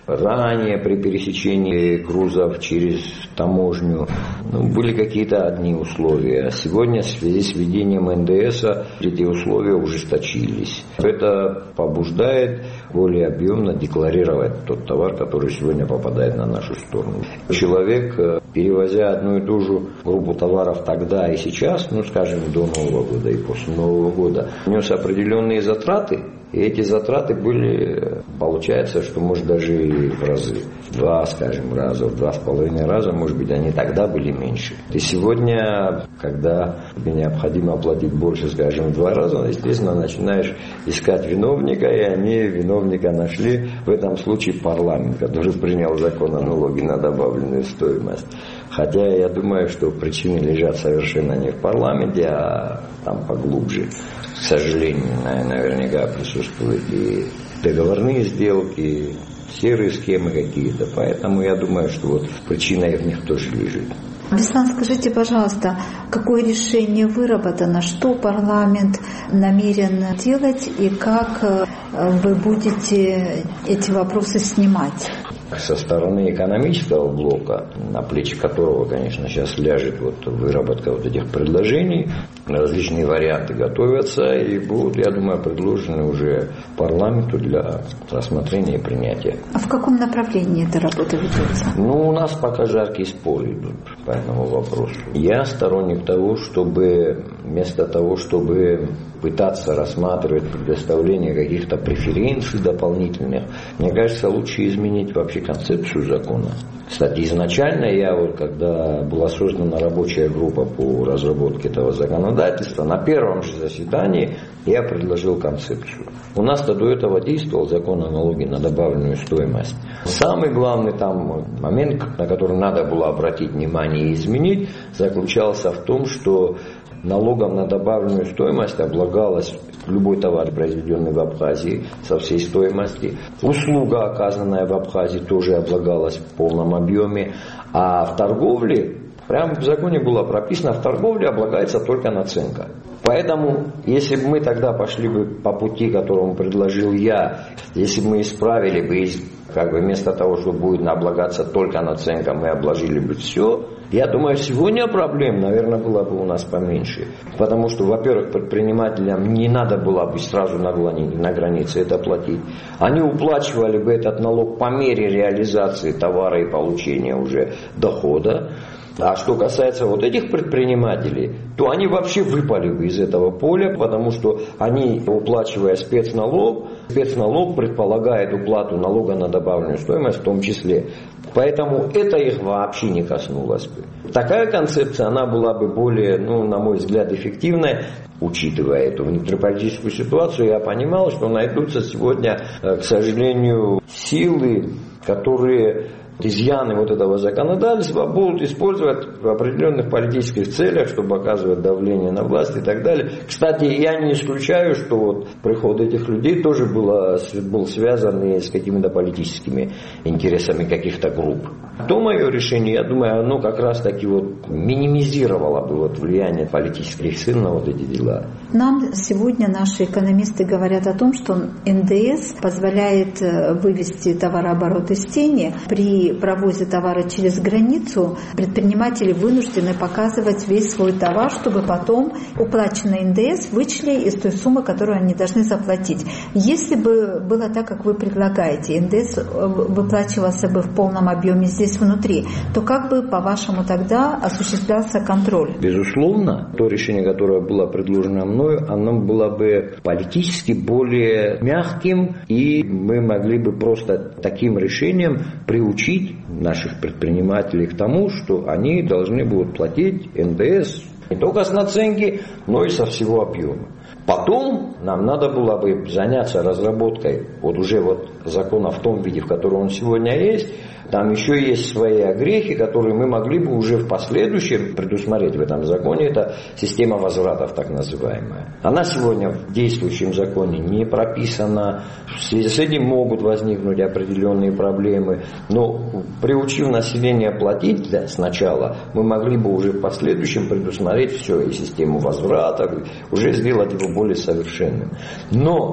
ранее при пересечении грузов через таможню. Ну, были какие-то одни условия. Сегодня в связи с введением эн дэ эса эти условия ужесточились. Это побуждает более объемно декларировать тот товар, который сегодня попадает на нашу сторону. Человек, перевозя одну и ту же группу товаров тогда и сейчас, ну, скажем, до Нового года и после Нового года, нес определенные затраты. И эти затраты были, получается, что может даже и в разы, в два, скажем, раза, в два с половиной раза, может быть, они тогда были меньше. И сегодня, когда тебе необходимо оплатить больше, скажем, в два раза, естественно, начинаешь искать виновника, и они виновника нашли, в этом случае парламент, который принял закон о налоге на добавленную стоимость. Хотя я думаю, что причины лежат совершенно не в парламенте, а там поглубже. К сожалению, наверняка присутствуют и договорные сделки, серые схемы какие-то. Поэтому я думаю, что вот причина в них тоже лежит. Беслан, скажите, пожалуйста, какое решение выработано, что парламент намерен делать и как вы будете эти вопросы снимать? Со стороны экономического блока, на плечи которого, конечно, сейчас ляжет вот выработка вот этих предложений, различные варианты готовятся и будут, я думаю, предложены уже парламенту для рассмотрения и принятия. А в каком направлении эта работа ведется? Ну, у нас пока жаркие споры идут по этому вопросу. Я сторонник того, чтобы вместо того, чтобы пытаться рассматривать предоставление каких-то преференций дополнительных, мне кажется, лучше изменить вообще концепцию закона. Кстати, изначально я, вот, когда была создана рабочая группа по разработке этого законодательства, на первом же заседании я предложил концепцию. У нас-то до этого действовал закон о налоге на добавленную стоимость. Самый главный там момент, на который надо было обратить внимание и изменить, заключался в том, что налогом на добавленную стоимость облагалась любой товар, произведенный в Абхазии, со всей стоимости. Услуга, оказанная в Абхазии, тоже облагалась в полном объеме. А в торговле, прямо в законе было прописано, в торговле облагается только наценка. Поэтому, если бы мы тогда пошли бы по пути, которому предложил я, если бы мы исправили бы, как бы вместо того, что будет облагаться только наценка, мы обложили бы все, я думаю, сегодня проблем, наверное, было бы у нас поменьше. Потому что, во-первых, предпринимателям не надо было бы сразу на границе это платить. Они уплачивали бы этот налог по мере реализации товара и получения уже дохода. А что касается вот этих предпринимателей, то они вообще выпали бы из этого поля, потому что они, уплачивая спецналог, спецналог предполагает уплату налога на добавленную стоимость в том числе. Поэтому это их вообще не коснулось бы. Такая концепция, она была бы более, ну, на мой взгляд, эффективной. Учитывая эту внутриполитическую ситуацию, я понимал, что найдутся сегодня, к сожалению, силы, которые изъяны вот этого законодательства будут использовать в определенных политических целях, чтобы оказывать давление на власть и так далее. Кстати, я не исключаю, что вот приход этих людей тоже было, был связан и с какими-то политическими интересами каких-то групп. То мое решение, я думаю, оно как раз таки вот минимизировало бы вот влияние политических сил на вот эти дела. Нам сегодня наши экономисты говорят о том, что эн дэ эс позволяет вывести товарооборот из тени. При провозе товара через границу предприниматели вынуждены показывать весь свой товар, чтобы потом уплаченный эн дэ эс вычли из той суммы, которую они должны заплатить. Если бы было так, как вы предлагаете, эн дэ эс выплачивался бы в полном объеме здесь внутри, то как бы, по-вашему, тогда осуществлялся контроль? Безусловно, то решение, которое было предложено мною, оно было бы политически более мягким, и мы могли бы просто таким решением приучить наших предпринимателей к тому, что они должны будут платить эн дэ эс не только с наценки, но и со всего объема. Потом нам надо было бы заняться разработкой вот уже вот закона в том виде, в котором он сегодня есть. Там еще есть свои огрехи, которые мы могли бы уже в последующем предусмотреть в этом законе. Это система возвратов, так называемая. Она сегодня в действующем законе не прописана. В связи с этим могут возникнуть определенные проблемы. Но приучив население платить да, сначала, мы могли бы уже в последующем предусмотреть все, и систему возвратов, уже сделать его более совершенным. Но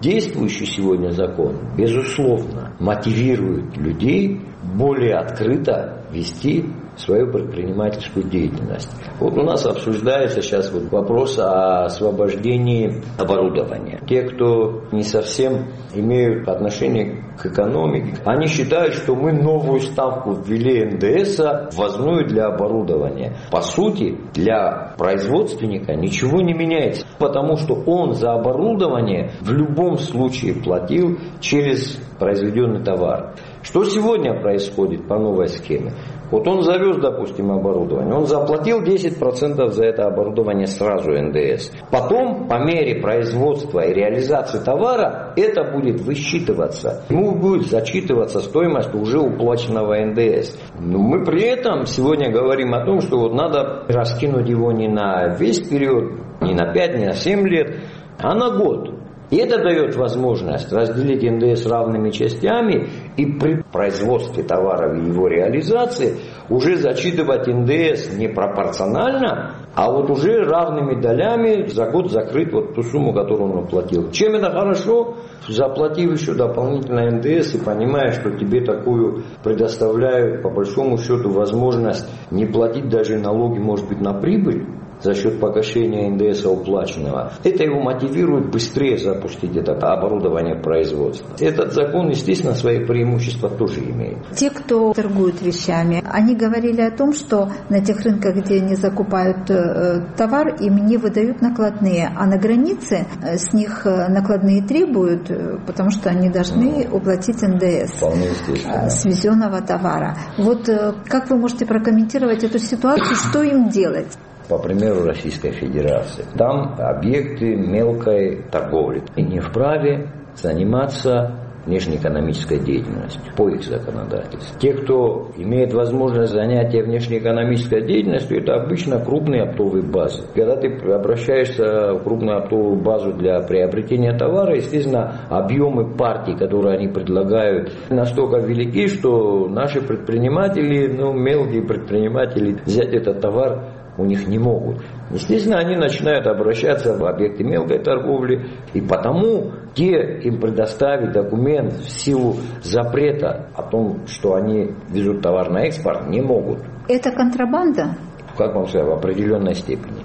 действующий сегодня закон, безусловно, мотивирует людей более открыто вести свою предпринимательскую деятельность. Вот у нас обсуждается сейчас вот вопрос о освобождении оборудования. Те, кто не совсем имеют отношение к экономике, они считают, что мы новую ставку ввели эн дэ эса, ввозную для оборудования. По сути, для производственника ничего не меняется, потому что он за оборудование в любом случае платил через произведенный товар. Что сегодня происходит по новой схеме? Вот он завез, допустим, оборудование, он заплатил десять процентов за это оборудование сразу эн дэ эс. Потом, по мере производства и реализации товара, это будет высчитываться. Ему будет зачитываться стоимость уже уплаченного эн дэ эс. Но мы при этом сегодня говорим о том, что вот надо раскинуть его не на весь период, не на пять, не на семь лет, а на год. И это дает возможность разделить эн дэ эс равными частями и при производстве товара и его реализации уже зачитывать эн дэ эс не пропорционально, а вот уже равными долями за год закрыть вот ту сумму, которую он уплатил. Чем это хорошо? Заплатив еще дополнительно эн дэ эс и понимая, что тебе такую предоставляют по большому счету возможность не платить даже налоги, может быть, на прибыль, за счет погашения эн дэ эса уплаченного, это его мотивирует быстрее запустить это оборудование производства. Этот закон, естественно, свои преимущества тоже имеет. Те, кто торгует вещами, они говорили о том, что на тех рынках, где они закупают э, товар, им не выдают накладные, а на границе э, с них накладные требуют, э, потому что они должны уплатить эн дэ эс э, с везенного товара. Вот э, как вы можете прокомментировать эту ситуацию, что им делать? По примеру Российской Федерации. Там объекты мелкой торговли и не вправе заниматься внешнеэкономической деятельностью по их законодательству. Те, кто имеет возможность занятия внешнеэкономической деятельностью, это обычно крупные оптовые базы. Когда ты обращаешься в крупную оптовую базу для приобретения товара, естественно, объемы партий, которые они предлагают, настолько велики, что наши предприниматели, ну, мелкие предприниматели, взять этот товар у них не могут. Естественно, они начинают обращаться в объекты мелкой торговли, и потому те им предоставить документ в силу запрета о том, что они везут товар на экспорт, не могут. Это контрабанда? Как вам сказать, в определенной степени.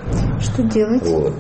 Что делать? Вот.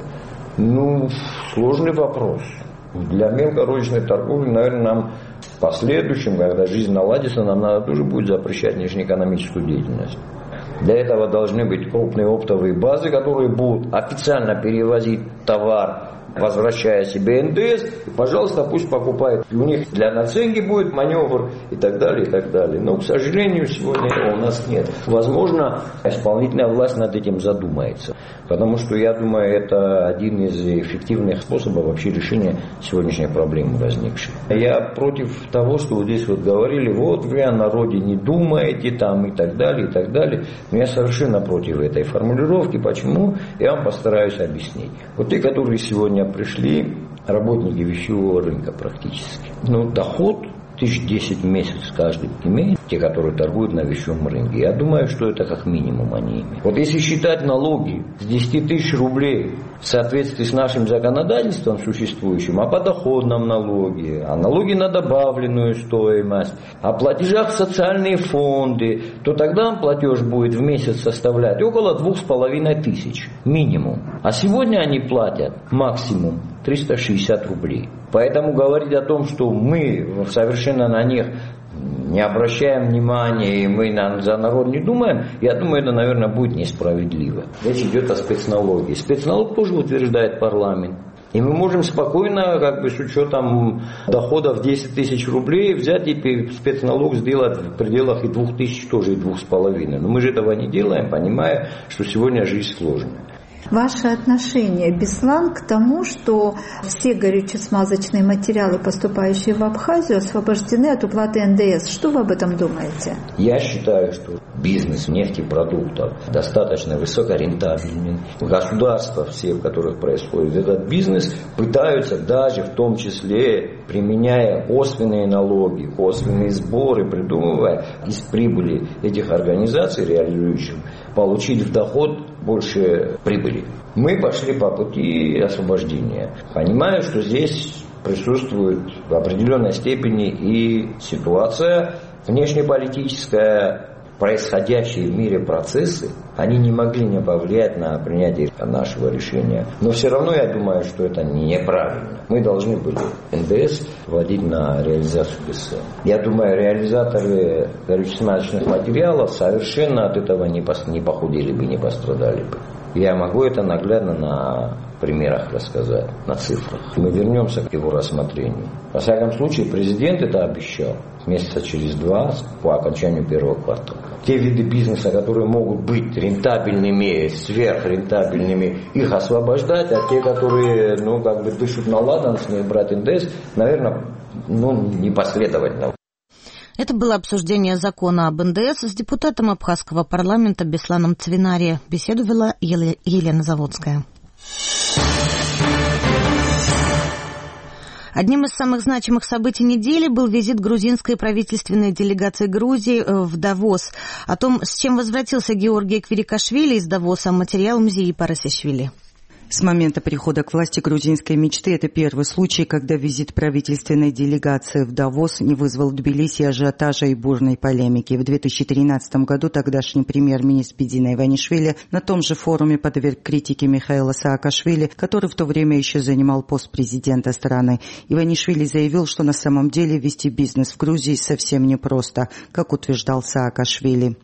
Ну, сложный вопрос. Для мелкорозничной торговли, наверное, нам в последующем, когда жизнь наладится, нам надо тоже будет запрещать внешнеэкономическую деятельность. Для этого должны быть крупные оптовые базы, которые будут официально перевозить товар, возвращая себе эн дэ эс, и, пожалуйста, пусть покупают. И у них для наценки будет маневр и так далее, и так далее. Но, к сожалению, сегодня этого у нас нет. Возможно, исполнительная власть над этим задумается. Потому что, я думаю, это один из эффективных способов вообще решения сегодняшней проблемы возникшей. Я против того, что вот здесь вот говорили, вот вы о народе не думаете, там и так далее, и так далее. Но я совершенно против этой формулировки. Почему? Я вам постараюсь объяснить. Вот те, которые сегодня пришли, работники вещевого рынка практически. Ну, доход тысяч десять в месяц каждый имеет, те, которые торгуют на вещевом рынке. Я думаю, что это как минимум они имеют. Вот если считать налоги с десяти тысяч рублей в соответствии с нашим законодательством существующим, о подоходном налоге, о налоге на добавленную стоимость, о платежах в социальные фонды, то тогда платеж будет в месяц составлять около двух с половиной тысяч минимум. А сегодня они платят максимум триста шестьдесят рублей. Поэтому говорить о том, что мы совершенно на них не обращаем внимания и мы за народ не думаем, я думаю, это, наверное, будет несправедливо. Речь идет о спецналоге. Спецналог тоже утверждает парламент. И мы можем спокойно, как бы с учетом доходов десять тысяч рублей, взять и спецналог сделать в пределах и двух тысяч, тоже и двух с половиной. Но мы же этого не делаем, понимая, что сегодня жизнь сложная. Ваше отношение, Беслан, к тому, что все горюче-смазочные материалы, поступающие в Абхазию, освобождены от уплаты эн дэ эс. Что вы об этом думаете? Я считаю, что бизнес нефтепродуктов достаточно высокорентабельный. Государства, все, в которых происходит этот бизнес, пытаются даже в том числе, применяя косвенные налоги, косвенные сборы, придумывая из прибыли этих организаций, реализующих, получить в доход больше прибыли. Мы пошли по пути освобождения. Понимаю, что здесь присутствует в определенной степени и ситуация внешнеполитическая, происходящие в мире процессы, они не могли не повлиять на принятие нашего решения. Но все равно я думаю, что это неправильно. Мы должны были эн дэ эс вводить на реализацию бэ эс эм. Я думаю, реализаторы горюче-смазочных материалов совершенно от этого не похудели бы, не пострадали бы. Я могу это наглядно на примерах рассказать, на цифрах. Мы вернемся к его рассмотрению. Во всяком случае, президент это обещал месяца через два по окончанию первого квартала. Те виды бизнеса, которые могут быть рентабельными, сверхрентабельными, их освобождать, а те, которые, ну, как бы дышат на ладан, с них брать эн дэ эс, наверное, ну, непоследовательно. Это было обсуждение закона об эн дэ эс с депутатом абхазского парламента Бесланом Цвинари. Беседу вела Елена Заводская. Одним из самых значимых событий недели был визит грузинской правительственной делегации Грузии в Давос. О том, с чем возвратился Георгий Квирикашвили из Давоса, материал Мзии Парасишвили. С момента прихода к власти грузинской мечты это первый случай, когда визит правительственной делегации в Давос не вызвал в Тбилиси ажиотажа и бурной полемики. В две тысячи тринадцатом году тогдашний премьер-министр Бидина Иванишвили на том же форуме подверг критике Михаила Саакашвили, который в то время еще занимал пост президента страны. Иванишвили заявил, что на самом деле вести бизнес в Грузии совсем непросто, как утверждал Саакашвили.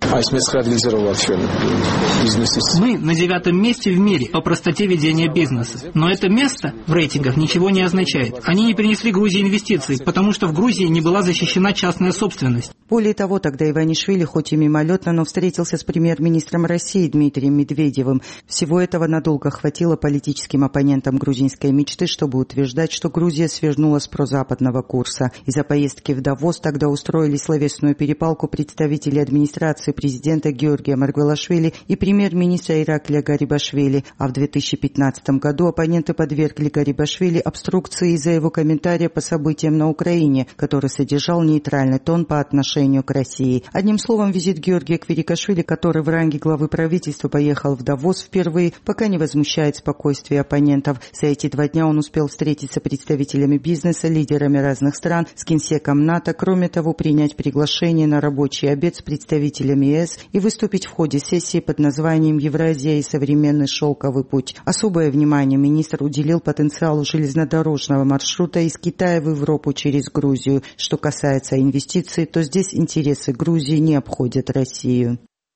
Мы на девятом месте в мире по простоте ведения бизнеса. Но это место в рейтингах ничего не означает. Они не принесли Грузии инвестиций, потому что в Грузии не была защищена частная собственность. Более того, тогда Иванишвили, хоть и мимолетно, но встретился с премьер-министром России Дмитрием Медведевым. Всего этого надолго хватило политическим оппонентам грузинской мечты, чтобы утверждать, что Грузия свернула с прозападного курса. Из-за поездки в Давос тогда устроили словесную перепалку представители администрации президента Георгия Маргвелашвили и премьер-министра Ираклия Гарибашвили, а в две тысячи пятнадцатом году оппоненты подвергли Гарибашвили обструкции из-за его комментария по событиям на Украине, который содержал нейтральный тон по отношению к России. Одним словом, визит Георгия Квирикашвили, который в ранге главы правительства поехал в Давос впервые, пока не возмущает спокойствие оппонентов. За эти два дня он успел встретиться с представителями бизнеса, лидерами разных стран, с генсеком НАТО, кроме того, принять приглашение на рабочий обед с представителями е эс и выступить в ходе сессии под названием «Евразия и современный шелковый путь». Особое внимание министр уделил потенциалу железнодорожного маршрута из Китая в Европу через Грузию. Что касается инвестиций, то здесь интересы Грузии не обходят Россию.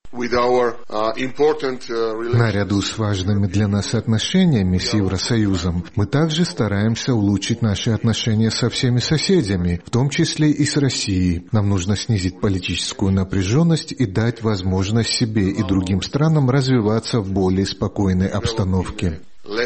Наряду с важными для нас отношениями с Евросоюзом, мы также стараемся улучшить наши отношения со всеми соседями, в том числе и с Россией. Нам нужно снизить политическую напряженность и дать возможность себе и другим странам развиваться в более спокойной обстановке.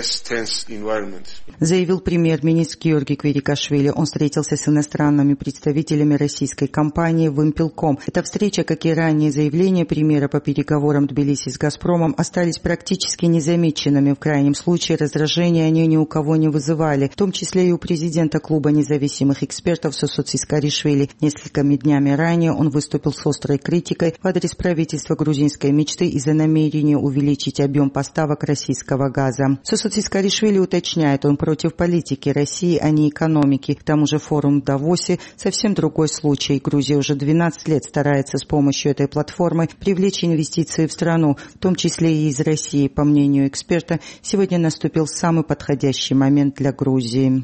Заявил премьер-министр Георгий Квирикашвили. Он встретился с иностранными представителями российской компании «Вымпелком». Эта встреча, как и ранние заявления премьера по переговорам Тбилиси с «Газпромом», остались практически незамеченными. В крайнем случае раздражения они ни у кого не вызывали, в том числе и у президента клуба независимых экспертов Сосоци Скаришвили. Несколькими днями ранее он выступил с острой критикой в адрес правительства грузинской мечты из-за намерения увеличить объем поставок российского газа. Сосоци Скаришвили уточняет, он против политики России, а не экономики. К тому же форум в Давосе совсем другой случай. Грузия уже двенадцать лет старается с помощью этой платформы привлечь инвестиции в страну, в том числе и из России. По мнению эксперта, сегодня наступил самый подходящий момент для Грузии.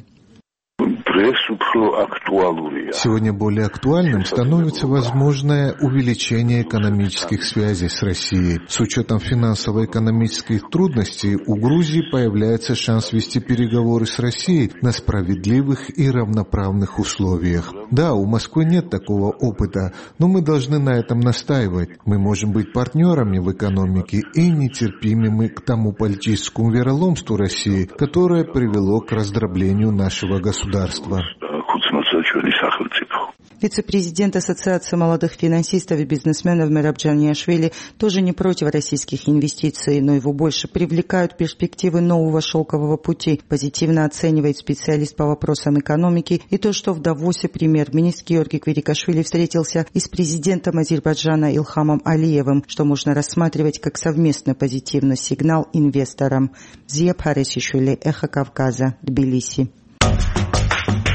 Сегодня более актуальным становится возможное увеличение экономических связей с Россией. С учетом финансово-экономических трудностей у Грузии появляется шанс вести переговоры с Россией на справедливых и равноправных условиях. Да, у Москвы нет такого опыта, но мы должны на этом настаивать. Мы можем быть партнерами в экономике и нетерпимыми к тому политическому вероломству России, которое привело к раздроблению нашего государства. Вице-президент Ассоциации молодых финансистов и бизнесменов Мераб Джаниашвили тоже не против российских инвестиций, но его больше привлекают перспективы нового шелкового пути. Позитивно оценивает специалист по вопросам экономики и то, что в Давосе премьер-министр Георгий Квирикашвили встретился и с президентом Азербайджана Илхамом Алиевым, что можно рассматривать как совместный позитивный сигнал инвесторам. Зия Парасишвили, Эхо Кавказа, Тбилиси.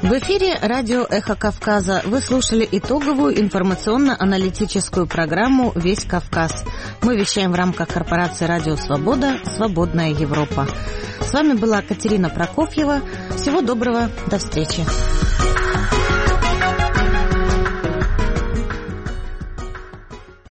В эфире радио «Эхо Кавказа». Вы слушали итоговую информационно-аналитическую программу «Весь Кавказ». Мы вещаем в рамках корпорации «Радио Свобода. Свободная Европа». С вами была Катерина Прокофьева. Всего доброго. До встречи.